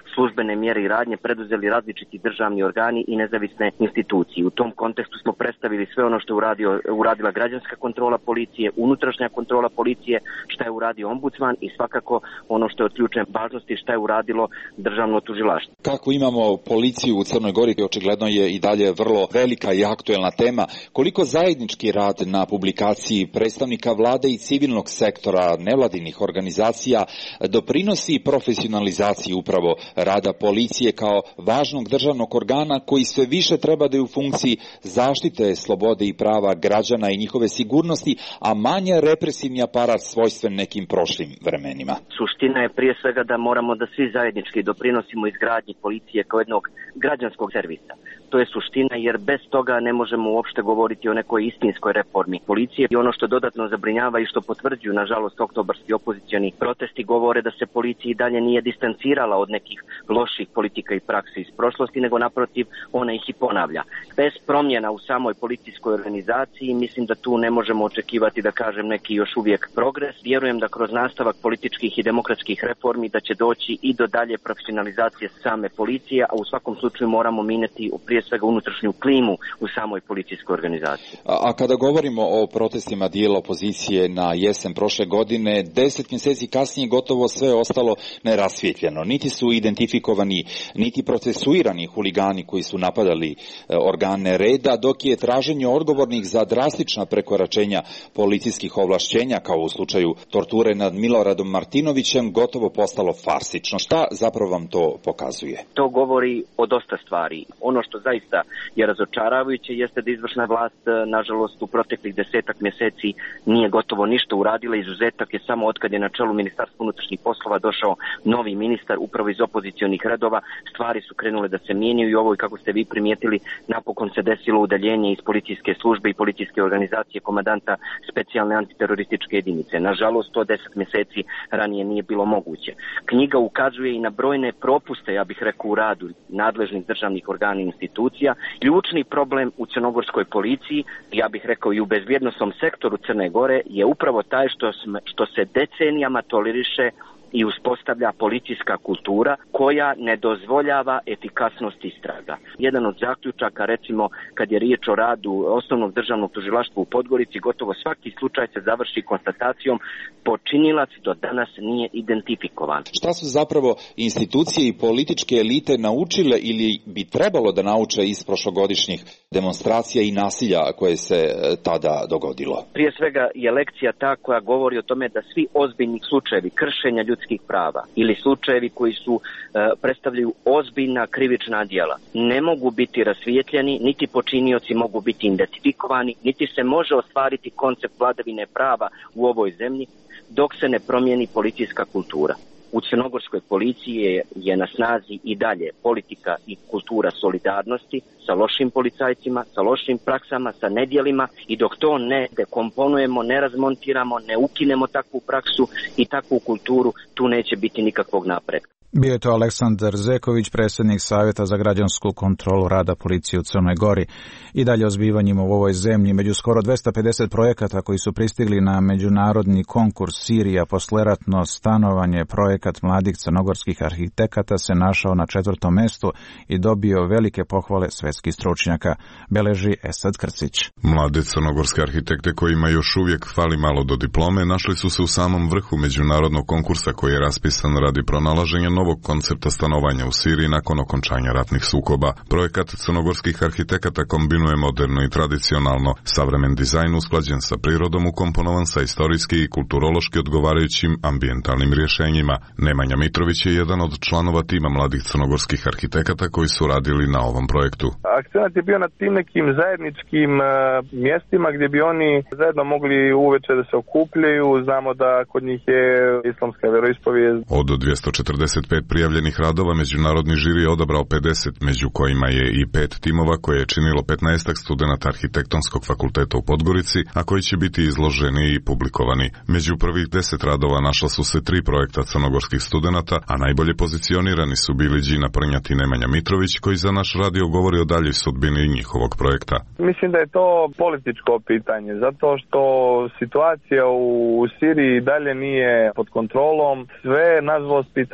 službene mjere i radnje preduzeli različiti državni organi i nezavisne institucije. U tom kontekstu smo predstavili sve ono što je uradio, uradila građanska kontrola policije, unutrašnja kontrola policije, šta je uradio ombudsman i svakako ono što je od ključne važnosti šta je uradilo državno tužilaštvo. Kako imamo policiju u Crnoj Gori, očigledno je i dalje vrlo velika i aktuelna tema. Koliko zajednički rad na publikaciji predstavnika vlade i civilnog sektora, nevladinih organizacija doprinosi profesionalizaciji upravo rada policije kao važnog državnog organa koji sve više treba da je u funkciji zaštite slobode i prava građana i njihove sigurnosti, a manje represivni aparat svojstven nekim prošlim vremenima. Suština je prije svega da moramo da svi zajednički doprinosimo izgradnji policije kao jednog građanskog servisa. To je suština jer bez toga ne možemo uopšte govoriti o nekoj istinskoj reformi policije. I ono što dodatno zabrinjava i što potvrđuju, nažalost, oktobarski opozicioni protesti govore da se policiji dalje nije distancirala od nekih loših politika i praksi iz prošlosti, nego naprotiv ona ih i ponavlja. Bez promjena u samoj policijskoj organizaciji mislim da tu ne možemo očekivati, da kažem, neki još uvijek progres. Vjerujem da kroz nastavak političkih i demokratskih reformi da će doći i do dalje profesionalizacije same policije, a u svakom slučaju moramo mijenjati prije svega unutrašnju klimu u samoj policijskoj organizaciji. A, a kada govorimo o protestima dijela opozicije na jesen prošle godine, deset mjeseci kasnije gotovo sve ostalo nerasvjetljeno. Niti su identifikovani, niti procesuirani huligani koji su napadali e, organe reda, dok je traženje odgovornih za drastična prekoračenja policijskih ovlašćenja, kao u slučaju torture nad Miloradom Martinovićem, gotovo postalo farsično. Šta zapravo vam to pokazuje? To govori o dosta stvari. Ono što zaista je razočaravajuće jeste da izvršna vlast, nažalost, u proteklih desetak mjeseci nije gotovo ništa uradila. Izuzetak je samo otkad je na čelu Ministarstva unutrašnjih poslova došao novi ministar upravo iz opozicionih redova. Stvari su krenule da se mijenjaju i ovo, kako ste vi primijetili, napokon se desilo udaljenje iz policijske službe i policijske organizacije komandanta specijalne antiterorističke jedinice. Nažalost, to deset mjeseci ranije nije bilo moguće. Knjiga ukazuje i na brojne propuste, ja bih rekao, u radu nadležnih državnih organa i institucija. Ključni problem u crnogorskoj policiji, ja bih rekao i u bezbjednosnom sektoru Crne Gore, je upravo taj što, što se decenijama toleriše i uspostavlja policijska kultura koja ne dozvoljava efikasnost istraga. Jedan od zaključaka, recimo, kad je riječ o radu osnovnog državnog tužilaštva u Podgorici, gotovo svaki slučaj se završi konstatacijom počinilac do danas nije identifikovan. Šta su zapravo institucije i političke elite naučile ili bi trebalo da nauče iz prošlogodišnjih demonstracija i nasilja koje se tada dogodilo? Prije svega je lekcija ta koja govori o tome da svi ozbiljni slučajevi kršenja ljudskih prava ili slučajevi koji su e, predstavljaju ozbiljna krivična djela ne mogu biti rasvijetljeni, niti počinioci mogu biti identifikovani, niti se može ostvariti koncept vladavine prava u ovoj zemlji dok se ne promijeni policijska kultura. U crnogorskoj policiji je, je na snazi i dalje politika i kultura solidarnosti sa lošim policajcima, sa lošim praksama, sa nedjelima i dok to ne dekomponujemo, ne razmontiramo, ne ukinemo takvu praksu i takvu kulturu, tu neće biti nikakvog napretka. Bio je to Aleksandar Zeković, predsjednik Savjeta za građansku kontrolu rada policije u Crnoj Gori. I dalje o zbivanjima u ovoj zemlji. Među skoro dvesta pedeset projekata koji su pristigli na međunarodni konkurs Sirija posleratno stanovanje, projekat mladih crnogorskih arhitekata se našao na četvrtom mestu i dobio velike pohvale svetskih stručnjaka, beleži Esad Krcić. Mlade crnogorske arhitekte kojima još uvijek fali malo do diplome našli su se u samom vrhu međunarodnog konkursa koji je raspisan radi pronalaženja novog koncepta stanovanja u Siriji nakon okončanja ratnih sukoba. Projekat crnogorskih arhitekata kombinuje moderno i tradicionalno savremen dizajn usklađen sa prirodom, ukomponovan sa istorijski i kulturološki odgovarajućim ambijentalnim rješenjima. Nemanja Mitrović je jedan od članova tima mladih crnogorskih arhitekata koji su radili na ovom projektu. Akcenat je bio na tim nekim zajedničkim uh, mjestima gdje bi oni zajedno mogli uveče da se okupljaju. Znamo da kod njih je islamska vjeroispovijest. Od dvjesto četrdeset pet prijavljenih radova međunarodni žiri je odabrao pedeset, među kojima je i pet timova koje je činilo petnaestak studenata arhitektonskog fakulteta u Podgorici, a koji će biti izloženi i publikovani. Među prvih deset radova našla su se tri projekta crnogorskih studenata, a najbolje pozicionirani su bili Đina Prnjat i Nemanja Mitrović, koji za naš radio govori o daljoj sudbini njihovog projekta. Mislim da je to političko pitanje, zato što situacija u Siriji dalje nije pod kontrolom. Sve je nažalost pitanje politike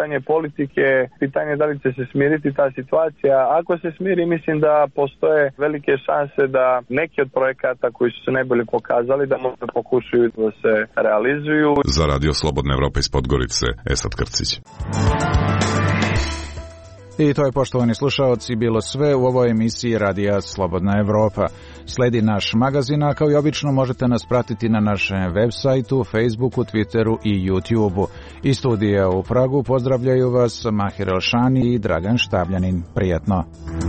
politike, pitanje je da li će se smiriti ta situacija. Ako se smiri, mislim da postoje velike šanse da neki od projekata koji su se najbolje pokazali da možda pokušaju da se realizuju. Za Radio Slobodna Evropa iz Podgorice, Esad Krcić. I to je, poštovani slušaoci, bilo sve u ovoj emisiji Radija Slobodna Evropa. Sledi naš magazin, a kao i obično možete nas pratiti na našem web sajtu, Facebooku, Twitteru i YouTubeu. Iz studija u Pragu pozdravljaju vas Mahir Elšani i Dragan Štavljanin. Prijetno!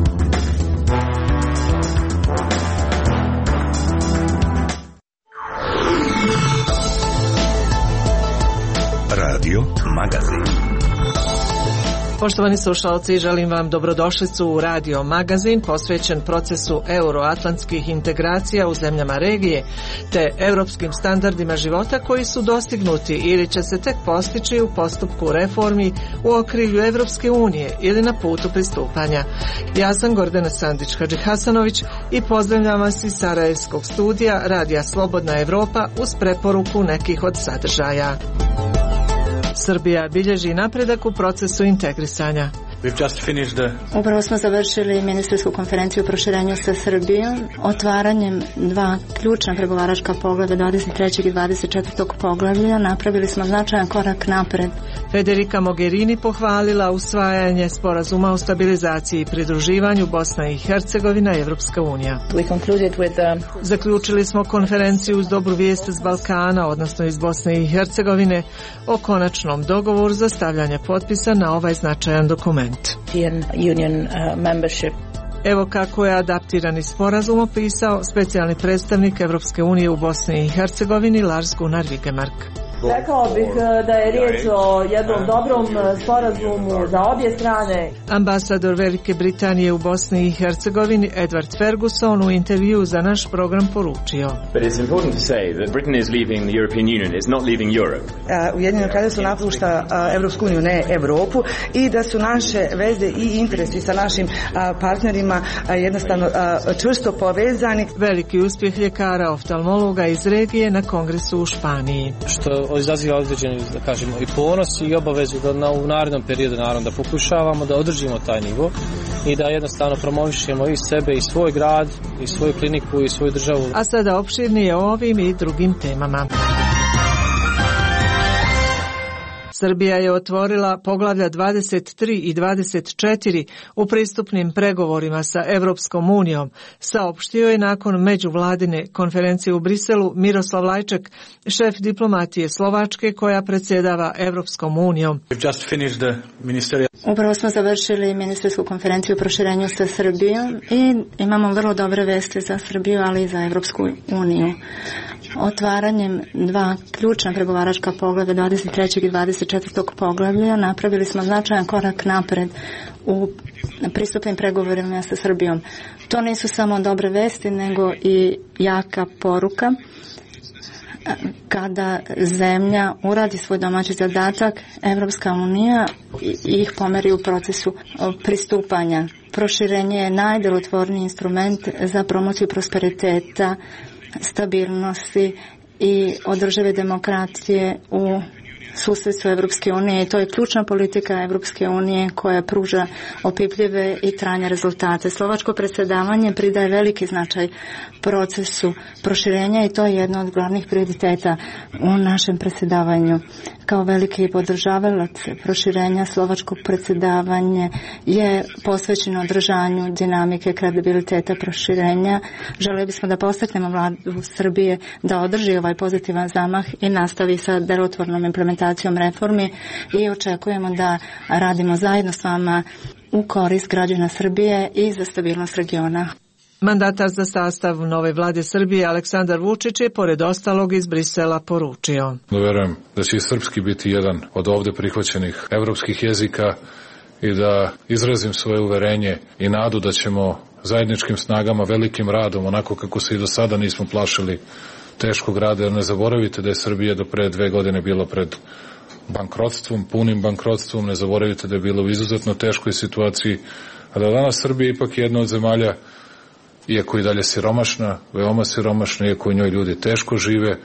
Radio Magazin. Poštovani slušalci, želim vam dobrodošlicu u Radio Magazin posvećen procesu euroatlantskih integracija u zemljama regije te europskim standardima života koji su dostignuti ili će se tek postići u postupku reformi u okrilju Evropske unije ili na putu pristupanja. Ja sam Gordana Sandić-Hadžihasanović i pozdravljam vas iz Sarajevskog studija Radija Slobodna Evropa uz preporuku nekih od sadržaja. Srbija bilježi napredak u procesu integrisanja. Upravo smo završili ministarsku konferenciju o proširenju sa Srbijom, otvaranjem dva ključna pregovaračka poglavlja, dvadeset trećeg i dvadeset četvrtog poglavlja. Napravili smo značajan korak napred. Federica Mogherini pohvalila usvajanje sporazuma o stabilizaciji i pridruživanju Bosna i Hercegovina i Evropska unija. Zaključili smo konferenciju uz dobru vijest s Balkana, odnosno iz Bosne i Hercegovine, o konačnom dogovoru za stavljanje potpisa na ovaj značajan dokument. Evo kako je adaptirani sporazum opisao specijalni predstavnik Evropske unije u Bosni i Hercegovini Lars Gunnar Vigemark. Rekao bih da je riječ o jednom dobrom sporazumu za obje strane. Ambasador Velike Britanije u Bosni i Hercegovini Edward Ferguson u intervju za naš program poručio: Ujedinjeno kraljevstvo napušta Evropsku uniju, ne Evropu, i da su naše veze i interesi sa našim partnerima jednostavno čvrsto povezani. Veliki uspjeh ljekara oftalmologa iz regije na kongresu u Španiji. Što izaziva određeni, da kažemo, i ponos i obavezu da na, u narednom periodu naravno da pokušavamo da održimo taj nivo i da jednostavno promovišemo i sebe i svoj grad i svoju kliniku i svoju državu. A sada opširnije o ovim i drugim temama. Srbija je otvorila poglavlja dvadeset tri i dvadeset četiri u pristupnim pregovorima sa Evropskom unijom, saopštio je nakon međuvladine konferencije u Briselu Miroslav Lajček, šef diplomatije Slovačke koja predsjedava Evropskom unijom. Upravo smo završili ministarsku konferenciju o proširenju sa Srbijom i imamo vrlo dobre vesti za Srbiju, ali i za Evropsku uniju. Otvaranjem dva ključna pregovaračka poglavlja, dvadeset trećeg i dvadeset četvrtog poglavlja, napravili smo značajan korak napred u pristupnim pregovorima sa Srbijom. To nisu samo dobre vesti, nego i jaka poruka. Kada zemlja uradi svoj domaći zadatak, Evropska unija ih pomeri u procesu pristupanja. Proširenje je najdelotvorniji instrument za promociju prosperiteta, stabilnosti i održive demokracije u susjedstvu Evropske unije. I to je ključna politika Evropske unije koja pruža opipljive i trajne rezultate. Slovačko predsjedavanje pridaje veliki značaj procesu proširenja i to je jedno od glavnih prioriteta u našem predsjedavanju. Kao veliki podržavalac proširenja, slovačko predsjedavanje je posvećeno održanju dinamike kredibiliteta proširenja. Želeli bismo da postaknemo vladu Srbije da održi ovaj pozitivan zamah i nastavi sa delotvornom implementacijom reformi i očekujemo da radimo zajedno s vama u korist građana Srbije i za stabilnost regiona. Mandatar za sastav nove vlade Srbije Aleksandar Vučić je pored ostalog iz Brisela poručio: Verujem da će i srpski biti jedan od ovde prihvaćenih evropskih jezika i da izrazim svoje uverenje i nadu da ćemo zajedničkim snagama, velikim radom, onako kako se i do sada nismo plašili teškog rada, jer ne zaboravite da je Srbija do pre dve godine bila pred bankrotstvom, punim bankrotstvom, ne zaboravite da je bila u izuzetno teškoj situaciji, a da danas Srbija ipak jedna od zemalja, iako i dalje siromašna, veoma siromašna, iako u njoj ljudi teško žive,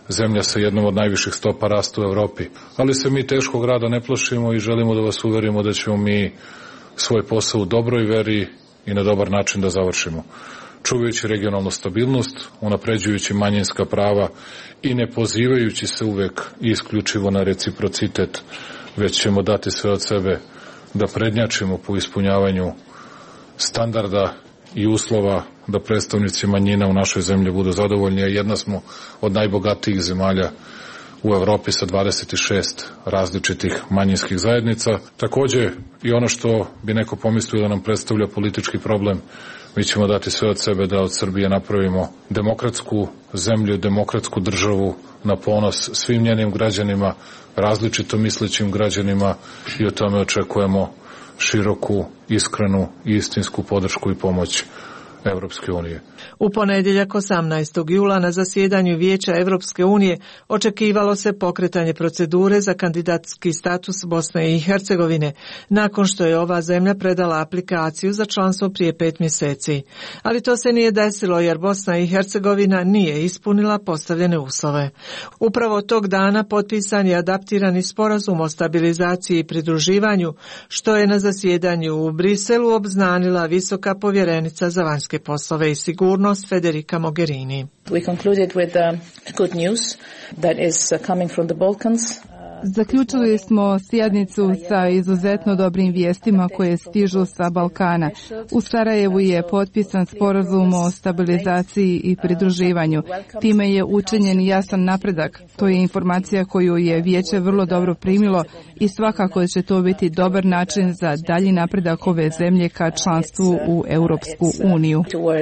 zemlja sa jednom od najviših stopa rasta u Evropi. Ali se mi teškog rada ne plašimo i želimo da vas uverimo da ćemo mi svoj posao u dobroj veri i na dobar način da završimo. Čuvajući regionalnu stabilnost, unapređujući manjinska prava i ne pozivajući se uvek i isključivo na reciprocitet, već ćemo dati sve od sebe da prednjačimo po ispunjavanju standarda i uslova da predstavnici manjina u našoj zemlji budu zadovoljni, a jedna smo od najbogatijih zemalja u Evropi sa dvadeset šest različitih manjinskih zajednica. Takođe, i ono što bi neko pomislio da nam predstavlja politički problem, mi ćemo dati sve od sebe da od Srbije napravimo demokratsku zemlju, demokratsku državu na ponos svim njenim građanima, različito mislećim građanima, i o tome očekujemo široku, iskrenu i istinsku podršku i pomoć Evropske unije. U ponedjeljak osamnaestog jula na zasjedanju Vijeća Evropske unije očekivalo se pokretanje procedure za kandidatski status Bosne i Hercegovine, nakon što je ova zemlja predala aplikaciju za članstvo prije pet mjeseci. Ali to se nije desilo jer Bosna i Hercegovina nije ispunila postavljene uslove. Upravo tog dana potpisan je adaptirani sporazum o stabilizaciji i pridruživanju, što je na zasjedanju u Briselu obznanila visoka povjerenica za vanjske poslove i sigurnost Federica Mogherini. We concluded with uh, good news that is uh, coming from the Balkans. Zaključili smo sjednicu sa izuzetno dobrim vijestima koje stižu sa Balkana. U Sarajevu je potpisan sporazum o stabilizaciji i pridruživanju. Time je učinjen jasan napredak. To je informacija koju je Vijeće vrlo dobro primilo i svakako će to biti dobar način za dalji napredak ove zemlje ka članstvu u Europsku uniju.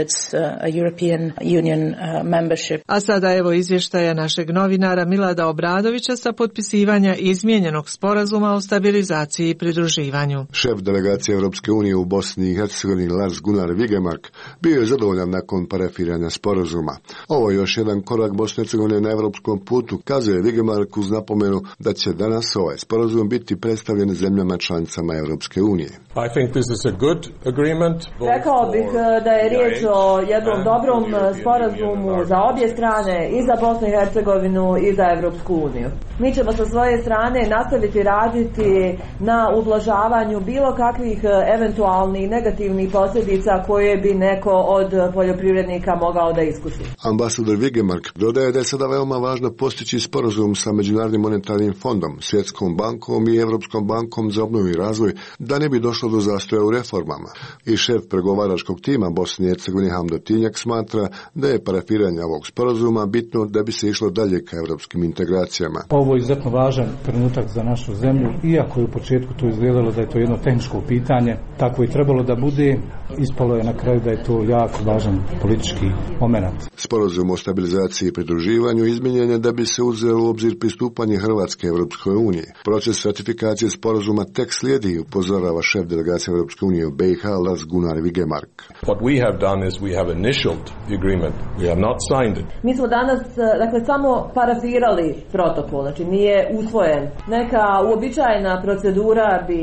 A sada evo izvještaja našeg novinara Milada Obradovića sa potpisivanjem izmijenjenog sporazuma o stabilizaciji i pridruživanju. Šef delegacije Europske unije u Bosni i Hercegovini Lars Gunnar Vigemark bio je zadovoljan nakon parafiranja sporazuma. Ovo je još jedan korak Bosne i Hercegovine na evropskom putu, kazuje Vigemark uz napomenu da će danas ovaj sporazum biti predstavljen zemljama članicama Europske unije. I think this is a good agreement. Rekao bih da je riječ o jednom dobrom sporazumu za obje strane, i za Bosnu i Hercegovinu i za Europsku uniju. Mi ćemo sa svoje strane nastaviti raditi na ublažavanju bilo kakvih eventualnih negativnih posljedica koje bi neko od poljoprivrednika mogao da iskusi. Ambasador Vigemark dodaje da je sada veoma važno postići sporazum sa Međunarodnim monetarnim fondom, Svjetskom bankom i Europskom bankom za obnovu i razvoj, da ne bi došlo do zastoja u reformama. I šef pregovaračkog tima Bosne i Hercegovine Hamdo Tinjak smatra da je parafiranje ovog sporazuma bitno da bi se išlo dalje ka evropskim integracijama. Ovo je izuzetno važan trenutak za našu zemlju, iako je u početku to izgledalo da je to jedno tehničko pitanje, tako i trebalo da bude, ispalo je na kraju da je to jako važan politički moment. Sporazum o stabilizaciji i pridruživanju izmijenjen je da bi se uzelo u obzir pristupanje Hrvatske Evropskoj uniji. Proces ratifikacije sporazuma tek slijedi, upozorava šef delegacije Evropske unije u B i H Lars Gunnar Vigemark. What we have done is we have initialed the agreement. We have not signed it. Mi smo danas, dakle, samo parafirali protokol, znači nije usvojen. Neka uobičajena procedura bi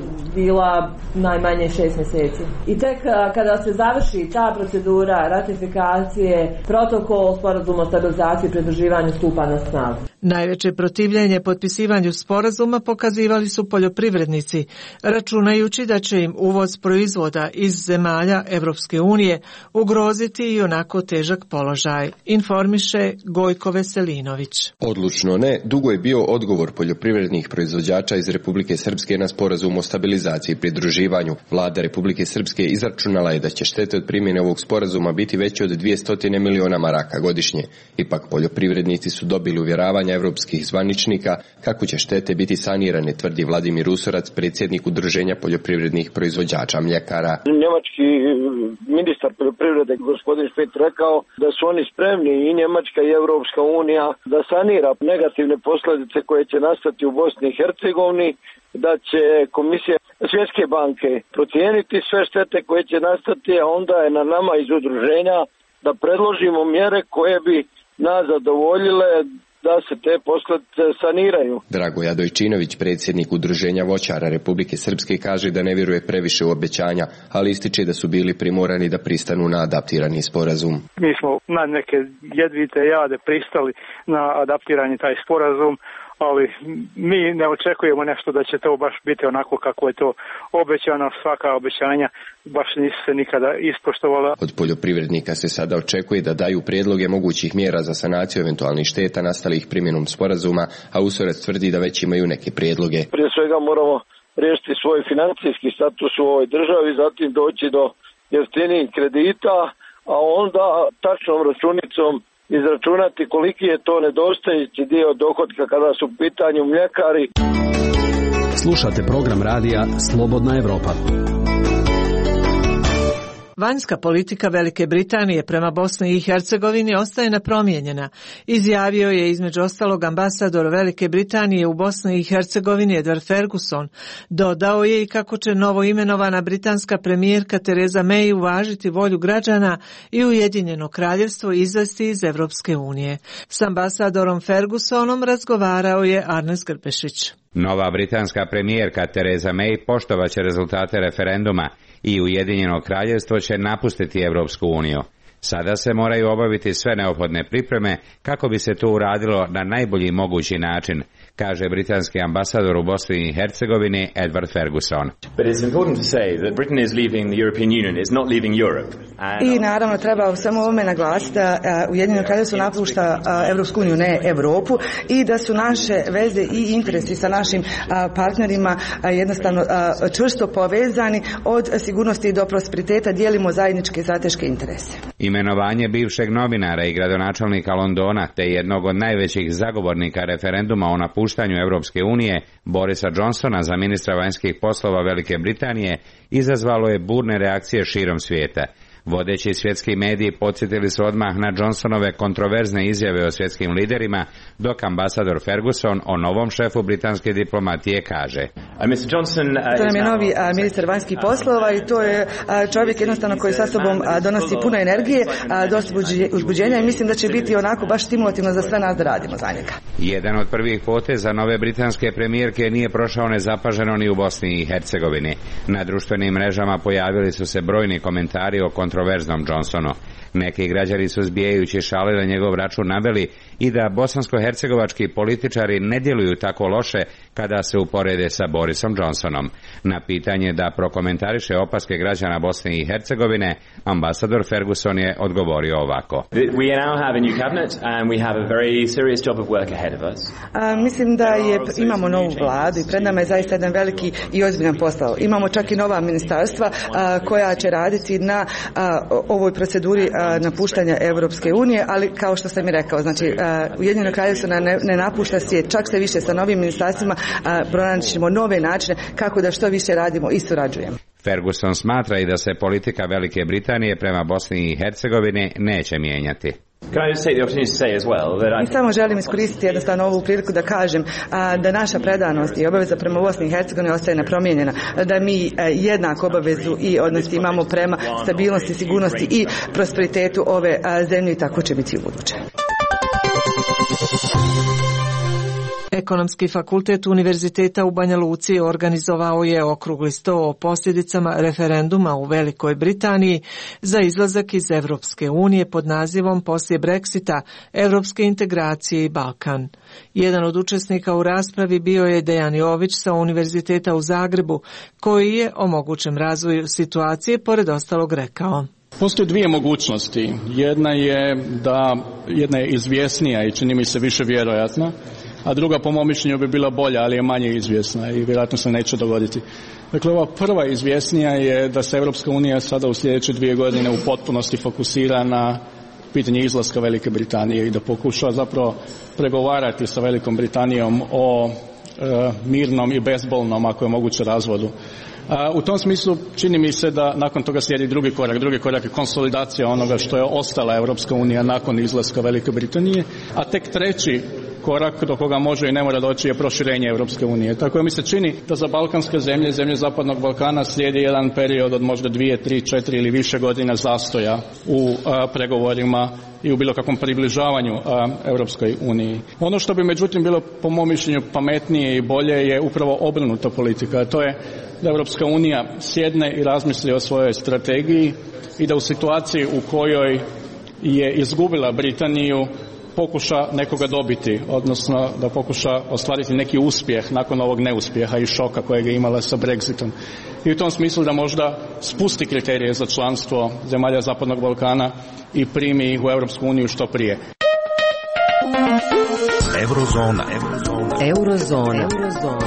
bila najmanje šest mjeseci. I tek kada se završi ta procedura ratifikacije, protokol sporazuma o stabilizaciji i pridruživanju stupa na snagu. Najveće protivljenje potpisivanju sporazuma pokazivali su poljoprivrednici, računajući da će im uvoz proizvoda iz zemalja Evropske unije ugroziti i onako težak položaj, informiše Gojko Veselinović. Odlučno ne, dugo je bio odgovor poljoprivrednih proizvođača iz Republike Srpske na sporazum o stabilizaciji i pridruživanju. Vlada Republike Srpske izračunala je da će štete od primjene ovog sporazuma biti veće od dvjesto miliona maraka godišnje. Ipak poljoprivrednici su dobili uvjeravanja evropskih zvaničnika kako će štete biti sanirane, tvrdi Vladimir Usorac, predsjednik Udruženja poljoprivrednih proizvođača mljekara. Njemački ministar poljoprivrede gospodin Špet rekao da su oni spremni, i Njemačka i Europska unija, da sanira negativne posljedice koje će nastati u Bosni i Hercegovini, da će komisija Svjetske banke procijeniti sve štete koje će nastati, a onda je na nama iz udruženja da predložimo mjere koje bi nas zadovoljile da se te posljedice saniraju. Drago Jadojčinović, predsjednik Udruženja voćara Republike Srpske, kaže da ne vjeruje previše u obećanja, ali ističe da su bili primorani da pristanu na adaptirani sporazum. Mi smo na neke jedvite jade pristali na adaptirani taj sporazum, ali mi ne očekujemo nešto da će to baš biti onako kako je to obećano. Svaka obećanja baš nisu se nikada ispoštovala. Od poljoprivrednika se sada očekuje da daju prijedloge mogućih mjera za sanaciju eventualnih šteta nastalih primjenom sporazuma, a Usorac tvrdi da već imaju neke prijedloge. Prije svega moramo riješiti svoj financijski status u ovoj državi, zatim doći do jeftinijih kredita, a onda tačnom računicom izračunati koliki je to nedostajući dio dohotka kada su u pitanju mljekari. Slušate program radija Slobodna Evropa. Vanjska politika Velike Britanije prema Bosni i Hercegovini ostaje nepromijenjena, izjavio je između ostalog ambasador Velike Britanije u Bosni i Hercegovini Edward Ferguson. Dodao je i kako će novo imenovana britanska premijerka Theresa May uvažiti volju građana i Ujedinjeno kraljevstvo izvesti iz Evropske unije. S ambasadorom Fergusonom razgovarao je Arnes Grbešić. Nova britanska premijerka Theresa May poštovaće rezultate referenduma i Ujedinjeno kraljevstvo će napustiti Evropsku uniju. Sada se moraju obaviti sve neophodne pripreme kako bi se to uradilo na najbolji mogući način, kaže britanski ambasador u Bosni i Hercegovini Edward Ferguson. I naravno treba samo ovome naglasiti da Ujedinjeno kraljevstvo napušta Evropsku uniju, ne Europu, i da su naše veze i interesi sa našim partnerima jednostavno čvrsto povezani. Od sigurnosti do prosperiteta dijelimo zajedničke strateške interese. Imenovanje bivšeg novinara i gradonačelnika Londona te jednog od najvećih zagovornika referenduma o napuštanju Evropske unije, Borisa Johnsona, za ministra vanjskih poslova Velike Britanije izazvalo je burne reakcije širom svijeta. Vodeći svjetski mediji podsjetili su odmah na Johnsonove kontroverzne izjave o svjetskim liderima, dok ambasador Ferguson o novom šefu britanske diplomatije kaže: To nam je novi ministar vanjskih poslova i to je čovjek jednostavno koji sa sobom donosi puno energije, dosta uzbuđenja, i mislim da će biti onako baš stimulativno za sve nas da radimo za njega. Jedan od prvih poteza nove britanske premijerke nije prošao nezapaženo ni u Bosni i Hercegovini. Na društvenim mrežama pojavili su se brojni komentari o kontroverznom Johnsonu. Neki građani su zbijajući šale na njegov račun naveli i da bosansko-hercegovački političari ne djeluju tako loše kada se uporede sa Borisom Johnsonom. Na pitanje da prokomentariše opaske građana Bosne i Hercegovine, ambasador Ferguson je odgovorio ovako: A, mislim da je, imamo novu vladu i pred nama je zaista jedan veliki i ozbiljan posao. Imamo čak i nova ministarstva a, koja će raditi na a, ovoj proceduri a, napuštanja Evropske unije, ali kao što sam i rekao, znači Ujedinjeno kraljevstvo ne, ne napušta svijet, čak se više sa novim ministarstvima pronaći ćemo nove načine kako da što više radimo i surađujemo. Ferguson smatra i da se politika Velike Britanije prema Bosni i Hercegovini neće mijenjati. I samo želim iskoristiti jednostavno ovu priliku da kažem a, da naša predanost i obaveza prema Bosni i Hercegovini ostaje nepromijenjena, da mi a, jednaku obavezu i odnosti imamo prema stabilnosti, sigurnosti i prosperitetu ove a, zemlje, i tako će biti u buduće. Ekonomski fakultet Univerziteta u Banja Luci organizovao je okrugli sto o posljedicama referenduma u Velikoj Britaniji za izlazak iz Evropske unije pod nazivom Poslije Brexita, Evropske integracije i Balkan. Jedan od učesnika u raspravi bio je Dejan Jović sa Univerziteta u Zagrebu, koji je o mogućem razvoju situacije pored ostalog rekao: Postoje dvije mogućnosti. Jedna je da jedna je izvjesnija i čini mi se više vjerojatna, a druga po mom mišljenju bi bila bolja, ali je manje izvjesna i vjerojatno se neće dogoditi. Dakle, ova prva izvjesnija je da se Europska unija sada u sljedeće dvije godine u potpunosti fokusira na pitanje izlaska Velike Britanije i da pokuša zapravo pregovarati sa Velikom Britanijom o e, mirnom i bezbolnom, ako je moguće, razvodu. A, u tom smislu čini mi se da nakon toga slijedi drugi korak. Drugi korak je konsolidacija onoga što je ostala Europska unija nakon izlaska Velike Britanije, a tek treći korak do koga može i ne mora doći je proširenje Europske unije. Tako da mi se čini da za balkanske zemlje, zemlje Zapadnog Balkana slijedi jedan period od možda dvije, tri, četiri ili više godina zastoja u a, pregovorima i u bilo kakvom približavanju a, Europskoj uniji. Ono što bi međutim bilo po mom mišljenju pametnije i bolje je upravo obrnuta politika. To je da Europska unija sjedne i razmisli o svojoj strategiji i da u situaciji u kojoj je izgubila Britaniju pokuša nekoga dobiti, odnosno da pokuša ostvariti neki uspjeh nakon ovog neuspjeha i šoka kojeg je imala sa Brexitom. I u tom smislu da možda spusti kriterije za članstvo zemalja Zapadnog Balkana i primi ih u Europsku uniju što prije. Eurozona. Eurozona. Eurozona. Eurozona.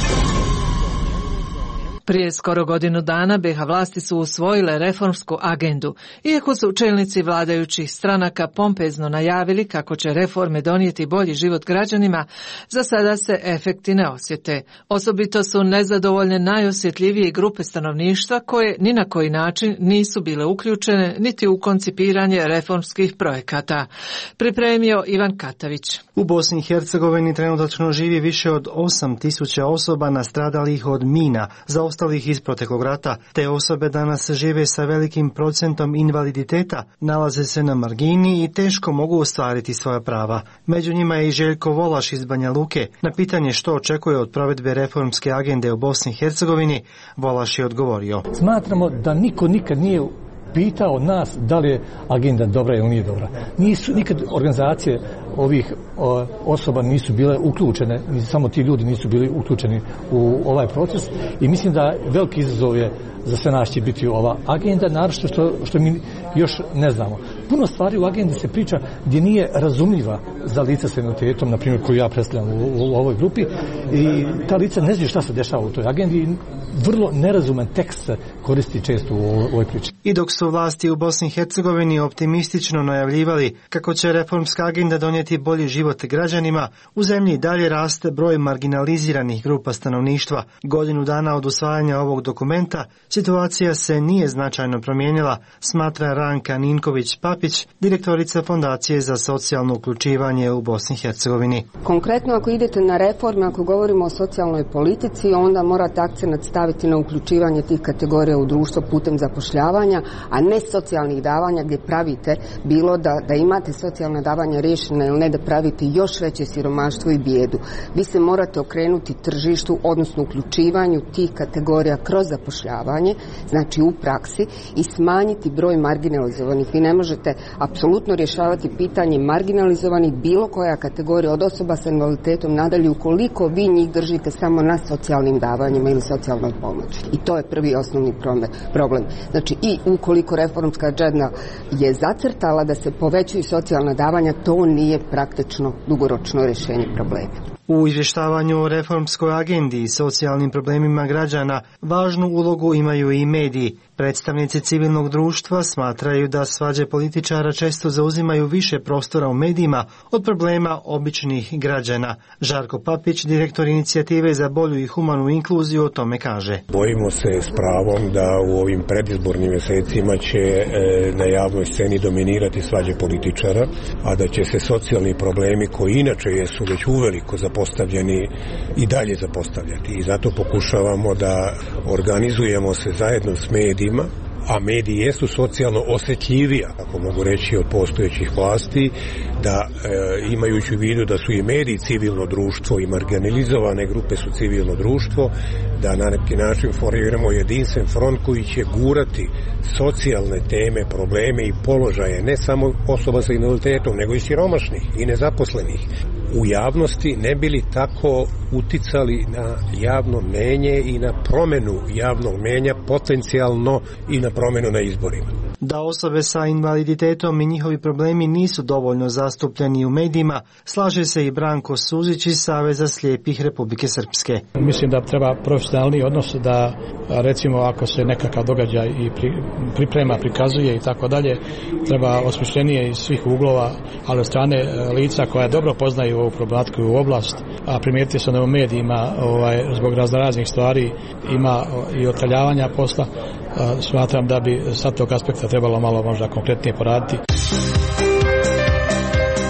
Prije skoro godinu dana B iH vlasti su usvojile reformsku agendu, iako su čelnici vladajućih stranaka pompezno najavili kako će reforme donijeti bolji život građanima, za sada se efekti ne osjete. Osobito su nezadovoljne najosjetljivije grupe stanovništva koje ni na koji način nisu bile uključene niti u koncipiranje reformskih projekata. Pripremio Ivan Katavić. U Bosni i Hercegovini trenutačno živi više od osam tisuća osoba nastradalih od mina za ostalih iz proteklog rata. Te osobe danas žive sa velikim procentom invaliditeta, nalaze se na margini i teško mogu ostvariti svoja prava. Među njima je i Željko Volaš iz Banja Luke. Na pitanje što očekuje od provedbe reformske agende u Bosni i Hercegovini, Volaš je odgovorio. Smatramo da niko nikad nije pitao nas da li je agenda dobra ili nije dobra. Nisu, nikad organizacije ovih o, osoba nisu bile uključene, samo ti ljudi nisu bili uključeni u ovaj proces i mislim da veliki izazov je za sve nas će biti ova agenda, naročito što, što mi još ne znamo. Puno stvari u agendi se priča gdje nije razumljiva za lica s invaliditetom, na primjer koju ja predstavljam u, u, u ovoj grupi, i ta lica ne znaju šta se dešava u toj agendi i vrlo nerazuman tekst se koristi često u ovoj priči. I dok su vlasti u Bosni i Hercegovini optimistično najavljivali kako će reformska agenda donijeti bolji život građanima, u zemlji dalje raste broj marginaliziranih grupa stanovništva. Godinu dana od usvajanja ovog dokumenta situacija se nije značajno promijenila, smatra Ranka Ninković-Papić, direktorica Fondacije za socijalno uključivanje u Bosni i Hercegovini. Konkretno, ako idete na reforme, ako govorimo o socijalnoj politici, onda morate akcenat staviti na uključivanje tih kategorija u društvo putem zapošljavanja, a ne socijalnih davanja gdje pravite bilo da, da imate socijalna davanja riješena ili ne, da pravite još veće siromaštvo i bijedu. Vi se morate okrenuti tržištu, odnosno uključivanju tih kategorija kroz zapošljavanje, znači u praksi, i smanjiti broj marginalizovanih. Vi ne možete apsolutno rješavati pitanje marginalizovanih bilo koja kategorija od osoba sa invaliditetom nadalje ukoliko vi njih držite samo na socijalnim davanjima ili socijalnoj pomoći. I to je prvi osnovni problem. Znači i ukoliko reformska agenda je zacrtala da se povećuju socijalna davanja, to nije praktično dugoročno rješenje problema. U izvještavanju o reformskoj agendi i socijalnim problemima građana važnu ulogu imaju i mediji. Predstavnici civilnog društva smatraju da svađe političara često zauzimaju više prostora u medijima od problema običnih građana. Žarko Papić, direktor inicijative za bolju i humanu inkluziju, o tome kaže. Bojimo se s pravom da u ovim predizbornim mjesecima će e, na javnoj sceni dominirati svađe političara, a da će se socijalni problemi koji inače jesu već uveliko zapostavljeni i dalje zapostavljati. I zato pokušavamo da organizujemo se zajedno s medijima, a mediji jesu socijalno osjetljivija, ako mogu reći, od postojećih vlasti, da e, imajući u vidu da su i mediji civilno društvo i marginalizovane grupe su civilno društvo, da na neki način formiramo jedinstven front koji će gurati socijalne teme, probleme i položaje ne samo osoba sa invaliditetom, nego i siromašnih i nezaposlenih u javnosti, ne bili tako uticali na javno mnjenje i na promjenu javnog mnjenja potencijalno i na promjenu na izborima. Da osobe sa invaliditetom i njihovi problemi nisu dovoljno zastupljeni u medijima, slaže se i Branko Suzić iz Saveza slijepih Republike Srpske. Mislim da treba profesionalni odnos, da recimo ako se nekakav događaj i pri, priprema, prikazuje i tako dalje, treba osmišljenije iz svih uglova, ali od strane lica koja dobro poznaju ovu problematiku u oblast, a primijetili se da u medijima ovaj, zbog raznoraznih stvari ima i otaljavanja posla. Smatram da bi sa tog aspekta trebalo malo možda konkretnije poraditi. Radio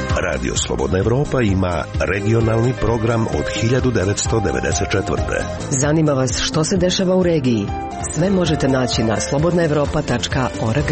Radio Slobodna Evropa ima regionalni program od hiljadu devetsto devedeset četvrte. Zanima vas što se dešava u regiji? Sve možete naći na slobodna evropa tačka org.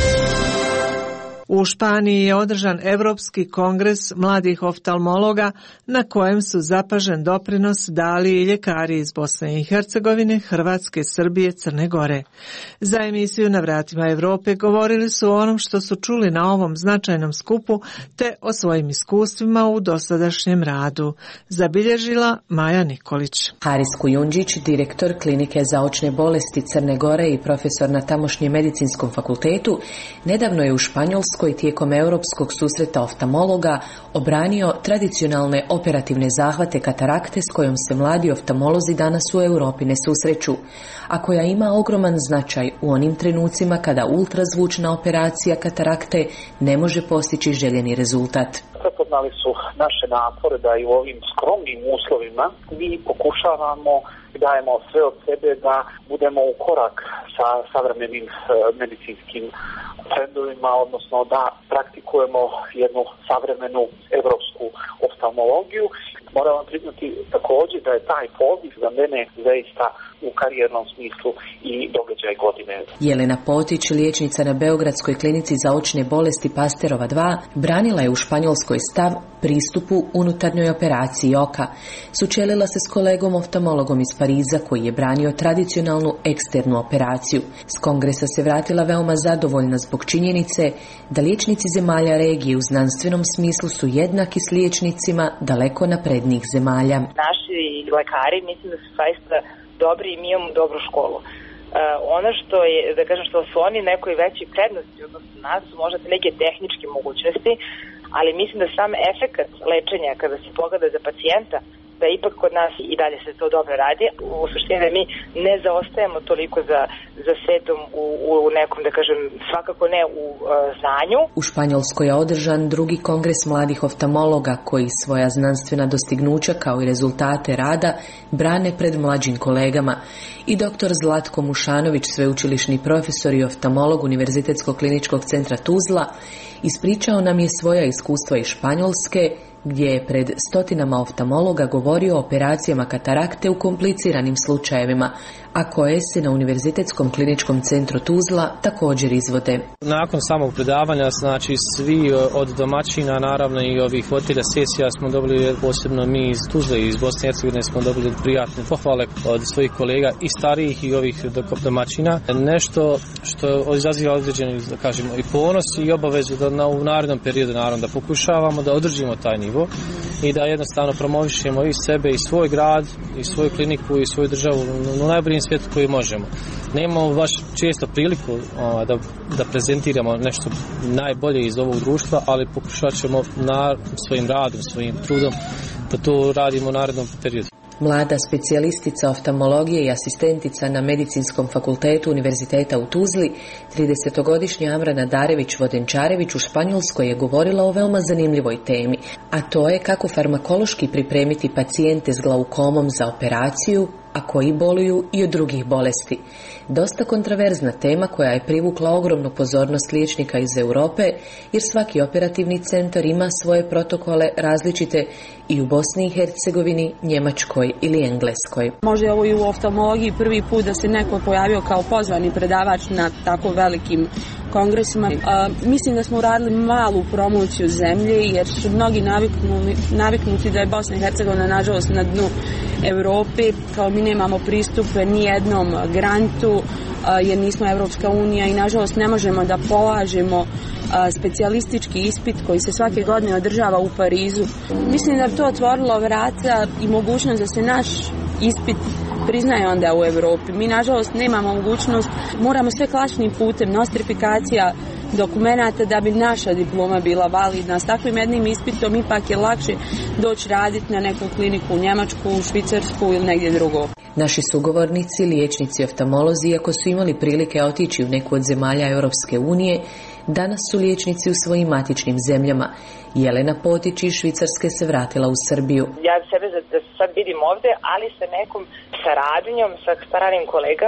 U Španiji je održan Evropski kongres mladih oftalmologa na kojem su zapažen doprinos dali i ljekari iz Bosne i Hercegovine, Hrvatske, Srbije, Crne Gore. Za emisiju Na vratima Evrope govorili su o onom što su čuli na ovom značajnom skupu te o svojim iskustvima u dosadašnjem radu. Zabilježila Maja Nikolić. Haris Kujundžić, direktor klinike za očne bolesti Crne Gore i profesor na tamošnjem medicinskom fakultetu, nedavno je u Španjolskoj koji tijekom europskog susreta oftalmologa obranio tradicionalne operativne zahvate katarakte s kojom se mladi oftalmolozi danas u Europi ne susreću, a koja ima ogroman značaj u onim trenucima kada ultrazvučna operacija katarakte ne može postići željeni rezultat. Prepoznali su naše napore da i u ovim skromnim uslovima mi pokušavamo i dajemo sve od sebe da budemo u korak sa savremenim medicinskim trendovima, odnosno da praktikujemo jednu savremenu evropsku oftalmologiju. Moram vam priznati također da je taj poziv za mene zaista u karijernom smislu i događaj godine. Jelena Potić, liječnica na Beogradskoj klinici za očne bolesti Pasterova dva, branila je u Španjolskoj stav pristupu unutarnjoj operaciji oka. Sučelila se s kolegom oftalmologom iz Pariza koji je branio tradicionalnu eksternu operaciju. S kongresa se vratila veoma zadovoljna zbog činjenice da liječnici zemalja regije u znanstvenom smislu su jednaki s liječnicima daleko naprednijih zemalja. Naši lekari mislim da su zaista dobri i mi imamo dobru školu. Uh, ono što je, da kažem, što su oni nekoj veći prednosti odnosno nas su možda neke tehničke mogućnosti, ali mislim da sam efekat lečenja kada se pogleda za pacijenta, da ipak kod nas i dalje se to dobro radi. U suštini da mi ne zaostajemo toliko za, za svetom u, u nekom, da kažem, svakako ne u uh, znanju. U Španjolskoj je održan drugi kongres mladih oftalmologa koji svoja znanstvena dostignuća kao i rezultate rada brane pred mlađim kolegama. I doktor Zlatko Mušanović, sveučilišni profesor i oftalmolog Univerzitetskog kliničkog centra Tuzla, ispričao nam je svoja iskustva iz Španjolske, gdje je pred stotinama oftalmologa govorio o operacijama katarakte u kompliciranim slučajevima, a koje se na Univerzitetskom kliničkom centru Tuzla također izvode. Nakon samog predavanja, znači svi od domaćina, naravno i ovih voditelja sesija smo dobili, posebno mi iz Tuzle i iz Bosne i Hercegovine smo dobili prijatne pohvale od svojih kolega i starijih i ovih domaćina. Nešto što izaziva određeni, da kažemo, i ponos i obavezu da na, u narednom periodu naravno da pokušavamo da održimo taj nivo i da jednostavno promovišemo i sebe i svoj grad i svoju kliniku i svoju državu u najboljem svijetu koji možemo. Nemamo baš često priliku o, da, da prezentiramo nešto najbolje iz ovog društva, ali pokušat ćemo na svojim radom, svojim trudom da to radimo u narednom periodu. Mlada specijalistica oftalmologije i asistentica na Medicinskom fakultetu Univerziteta u Tuzli, tridesetogodišnja Amrana Darević-Vodenčarević u Španjolskoj je govorila o veoma zanimljivoj temi, a to je kako farmakološki pripremiti pacijente s glaukomom za operaciju, a koji boluju i od drugih bolesti. Dosta kontraverzna tema koja je privukla ogromnu pozornost liječnika iz Europe, jer svaki operativni centar ima svoje protokole različite i u Bosni i Hercegovini, Njemačkoj ili Engleskoj. Možda je ovo i u oftalmologiji prvi put da se neko pojavio kao pozvani predavač na tako velikim kongresima. A, mislim da smo uradili malu promociju zemlje jer su mnogi naviknuti, naviknuti da je Bosna i Hercegovina nažalost na dnu Europe, kao mi nemamo pristup ni jednom grantu a, jer nismo Evropska unija i nažalost ne možemo da polažemo a, specijalistički ispit koji se svake godine održava u Parizu. Mislim da bi to otvorilo vrata i mogućnost da se naš ispit priznaje onda u Europi. Mi nažalost nemamo mogućnost, moramo sve klasičnim putem, nostrifikacija dokumenata da bi naša diploma bila validna. S takvim jednim ispitom ipak je lakše doći raditi na neku kliniku u Njemačku, u Švicarsku ili negdje drugo. Naši sugovornici, liječnici oftalmolozi, iako su imali prilike otići u neku od zemalja Europske unije, danas su liječnici u svojim matičnim zemljama. Jelena Potić iz Švicarske se vratila u Srbiju. Ja sebe da sad vidim ovdje, ali sa nekom saradnjom, sa starim kolegama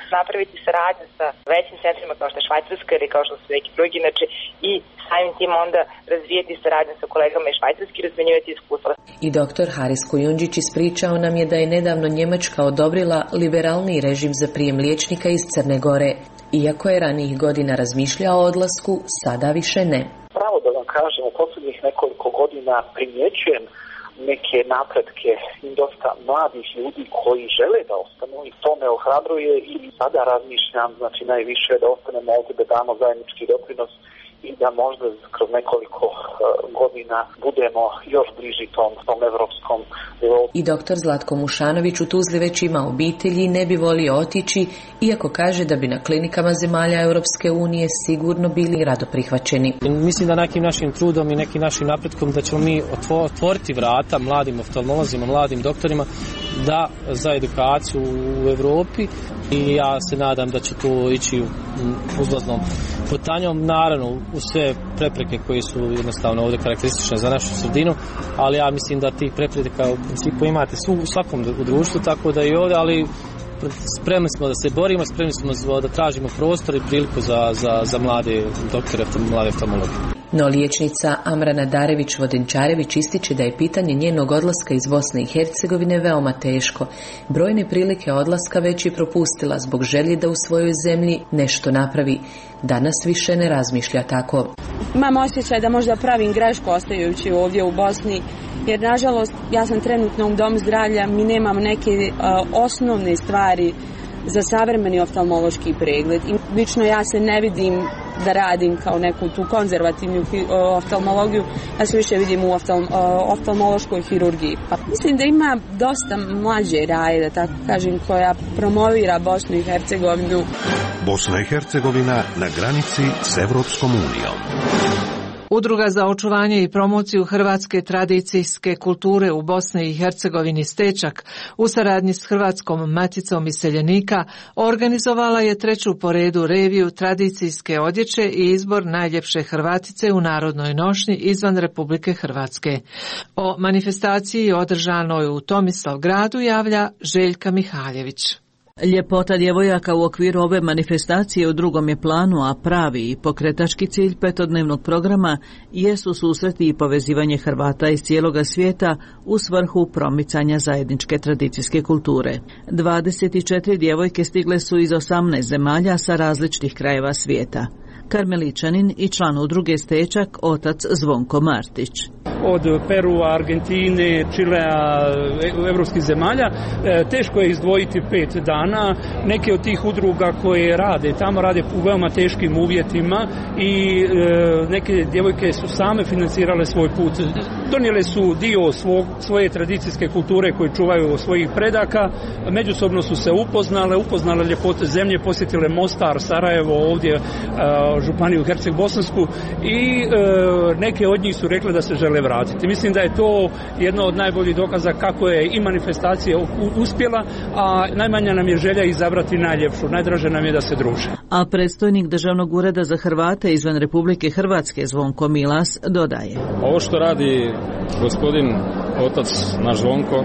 napraviti saradnju sa većim centrima kao što je Švajcarska ili kao što su neki drugi, znači i samim tim onda razvijati saradnju sa kolegama iz Švajcarske i razmenjivati iskustva. I doktor Haris Kujundžić ispričao nam je da je nedavno Njemačka odobrila liberalniji režim za prijem liječnika iz Crne Gore. Iako je ranijih godina razmišljao o odlasku, sada više ne. Pravo da vam kažem, u posljednjih nekoliko godina primjećujem neke napretke i dosta mladih ljudi koji žele da ostanu i to me ohrabruje i sada razmišljam, znači najviše da ostanemo ovdje, da damo zajednički doprinos i da možda kroz nekoliko uh, godina budemo još bliži tom, tom evropskom nivou. I doktor Zlatko Mušanović u Tuzli već ima obitelji i ne bi volio otići, iako kaže da bi na klinikama zemalja Europske unije sigurno bili rado prihvaćeni. Mislim da nekim našim trudom i nekim našim napretkom da ćemo mi otvoriti vrata mladim oftalmolozima, mladim doktorima da za edukaciju u Europi i ja se nadam da će to ići uzlaznom putanjom, naravno u sve prepreke koje su jednostavno ovdje karakteristične za našu sredinu, ali ja mislim da tih prepreka u principu imate u svakom društvu, tako da i ovdje, ali spremni smo da se borimo, spremni smo da tražimo prostor i priliku za, za, za mlade doktore, mlade oftalmologe. No liječnica Amrana Darević-Vodenčarević ističe da je pitanje njenog odlaska iz Bosne i Hercegovine veoma teško. Brojne prilike odlaska već je propustila zbog želje da u svojoj zemlji nešto napravi. Danas više ne razmišlja tako. Imam osjećaj da možda pravim grešku ostajući ovdje u Bosni, jer nažalost ja sam trenutno u domu zdravlja, mi nemamo neke uh, osnovne stvari za savremeni oftalmološki pregled. I lično ja se ne vidim da radim kao neku tu konzervativnu oftalmologiju, ja se više vidim u oftal, oftalmološkoj hirurgiji. Pa mislim da ima dosta mlađe raje, da tako kažem, koja promovira Bosnu i Hercegovinu. Bosna i Hercegovina na granici s Evropskom unijom. Udruga za očuvanje i promociju hrvatske tradicijske kulture u Bosni i Hercegovini Stečak u saradnji s Hrvatskom maticom iseljenika organizovala je treću po redu reviju tradicijske odjeće i izbor najljepše Hrvatice u narodnoj nošnji izvan Republike Hrvatske. O manifestaciji održanoj u Tomislavgradu javlja Željka Mihaljević. Ljepota djevojaka u okviru ove manifestacije u drugom je planu, a pravi i pokretački cilj petodnevnog programa jesu susreti i povezivanje Hrvata iz cijeloga svijeta u svrhu promicanja zajedničke tradicijske kulture. dvadeset četiri djevojke stigle su iz osamnaest zemalja sa različitih krajeva svijeta. Karmeličanin i član udruge Stečak, otac Zvonko Martić. Od Perua, Argentine, Čilea, evropskih zemalja, teško je izdvojiti pet dana. Neke od tih udruga koje rade, tamo rade u veoma teškim uvjetima i neke djevojke su same financirale svoj put. Donijele su dio svog, svoje tradicijske kulture koju čuvaju od svojih predaka, međusobno su se upoznale, upoznale ljepote zemlje, posjetile Mostar, Sarajevo, ovdje Županiju Herceg-Bosansku i neke od njih su rekle da se žele vratiti. Mislim da je to jedno od najboljih dokaza kako je i manifestacija uspjela, a najmanja nam je želja izabrati najljepšu, najdraže nam je da se druže. A predstojnik Državnog ureda za Hrvate izvan Republike Hrvatske Zvonko Milas dodaje. Ovo što radi gospodin otac naš Zvonko,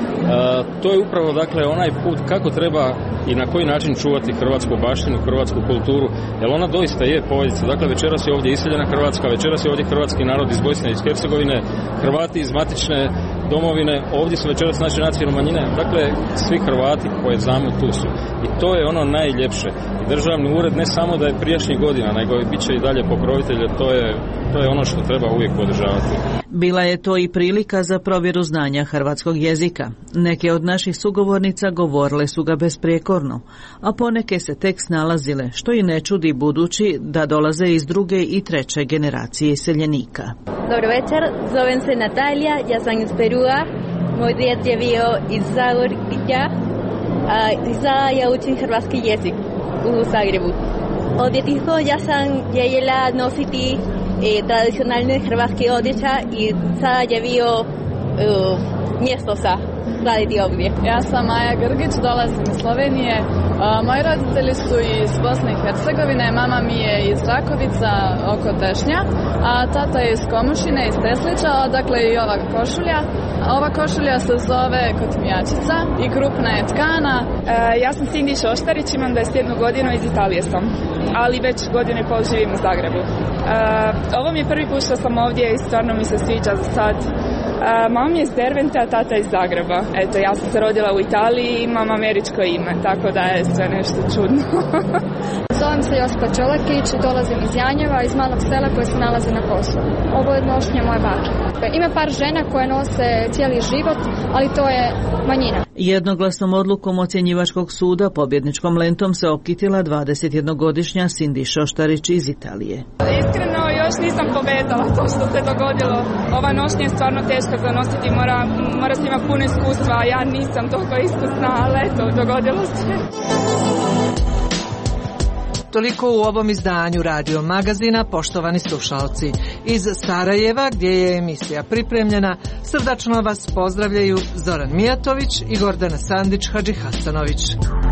to je upravo dakle onaj put kako treba i na koji način čuvati hrvatsku baštinu, hrvatsku kulturu, jer ona doista je poveznica. Dakle, večeras je ovdje iseljena Hrvatska, večeras je ovdje hrvatski narod iz Bosne i iz Hercegovine, Hrvati iz matične domovine, ovdje su večeras naše nacionalne manjine, dakle, svi Hrvati koje znamo tu su. I to je ono najljepše. I državni ured ne samo da je prijašnjih godina, nego i bit će i dalje pokrovitelje, to je, to je ono što treba uvijek podržavati. Bila je to i prilika za provjeru znanja hrvatskog jezika. Neke od naših sugovornica govorile su ga besprijekorno, a poneke se tek snalazile, što i ne čudi budući da dolaze iz druge i treće generacije iseljenika. Dobro večer, zovem se Natalija, ja sam iz Perua, moj djed je bio iz Zagorja, a sada ja učim hrvatski jezik u Zagrebu. Od djetinjstva ja sam željela nositi eh, tradicionalne hrvatske odjeća i sada je bio uh, mjesto sa raditi ovdje. Ja sam Maja Grgić, dolazim iz Slovenije. Moji roditelji su iz Bosne i Hercegovine, mama mi je iz Rakovica oko Tešnja, a tata je iz Komušine, iz Teslića, odakle i ova košulja. Ova košulja se zove Kotimijačica i krupna je tkana. Ja sam Cindy Šoštarić, imam dvadeset jednu godinu, iz Italije sam, ali već godinu i pol živim u Zagrebu. Ovo mi je prvi put što sam ovdje i stvarno mi se sviđa za sad. Mama mi je iz Dervente, a tata iz Zagreba. Eto, ja sam se rodila u Italiji i imam američko ime, tako da je sve nešto čudno. Zovem se Josipa Čolakić, dolazim iz Janjeva, iz malog sela koje se nalazi na Kosovu. Ovo je nošnje moje bake. Ima par žena koje nose cijeli život, ali to je manjina. Jednoglasnom odlukom ocjenjivačkog suda pobjedničkom lentom se okitila dvadesetjednogodišnja Cindy Šoštarić iz Italije. Iskreno, još nisam pobedala to što se dogodilo. Ova nošnja je stvarno teška za nositi, mora, mora se ima puno iskustva, a ja nisam toliko iskusna, ali eto, dogodilo se. Toliko u ovom izdanju Radio Magazina, poštovani slušalci. Iz Sarajeva, gdje je emisija pripremljena, srdačno vas pozdravljaju Zoran Mijatović i Gordana Sandić Hadžihasanović.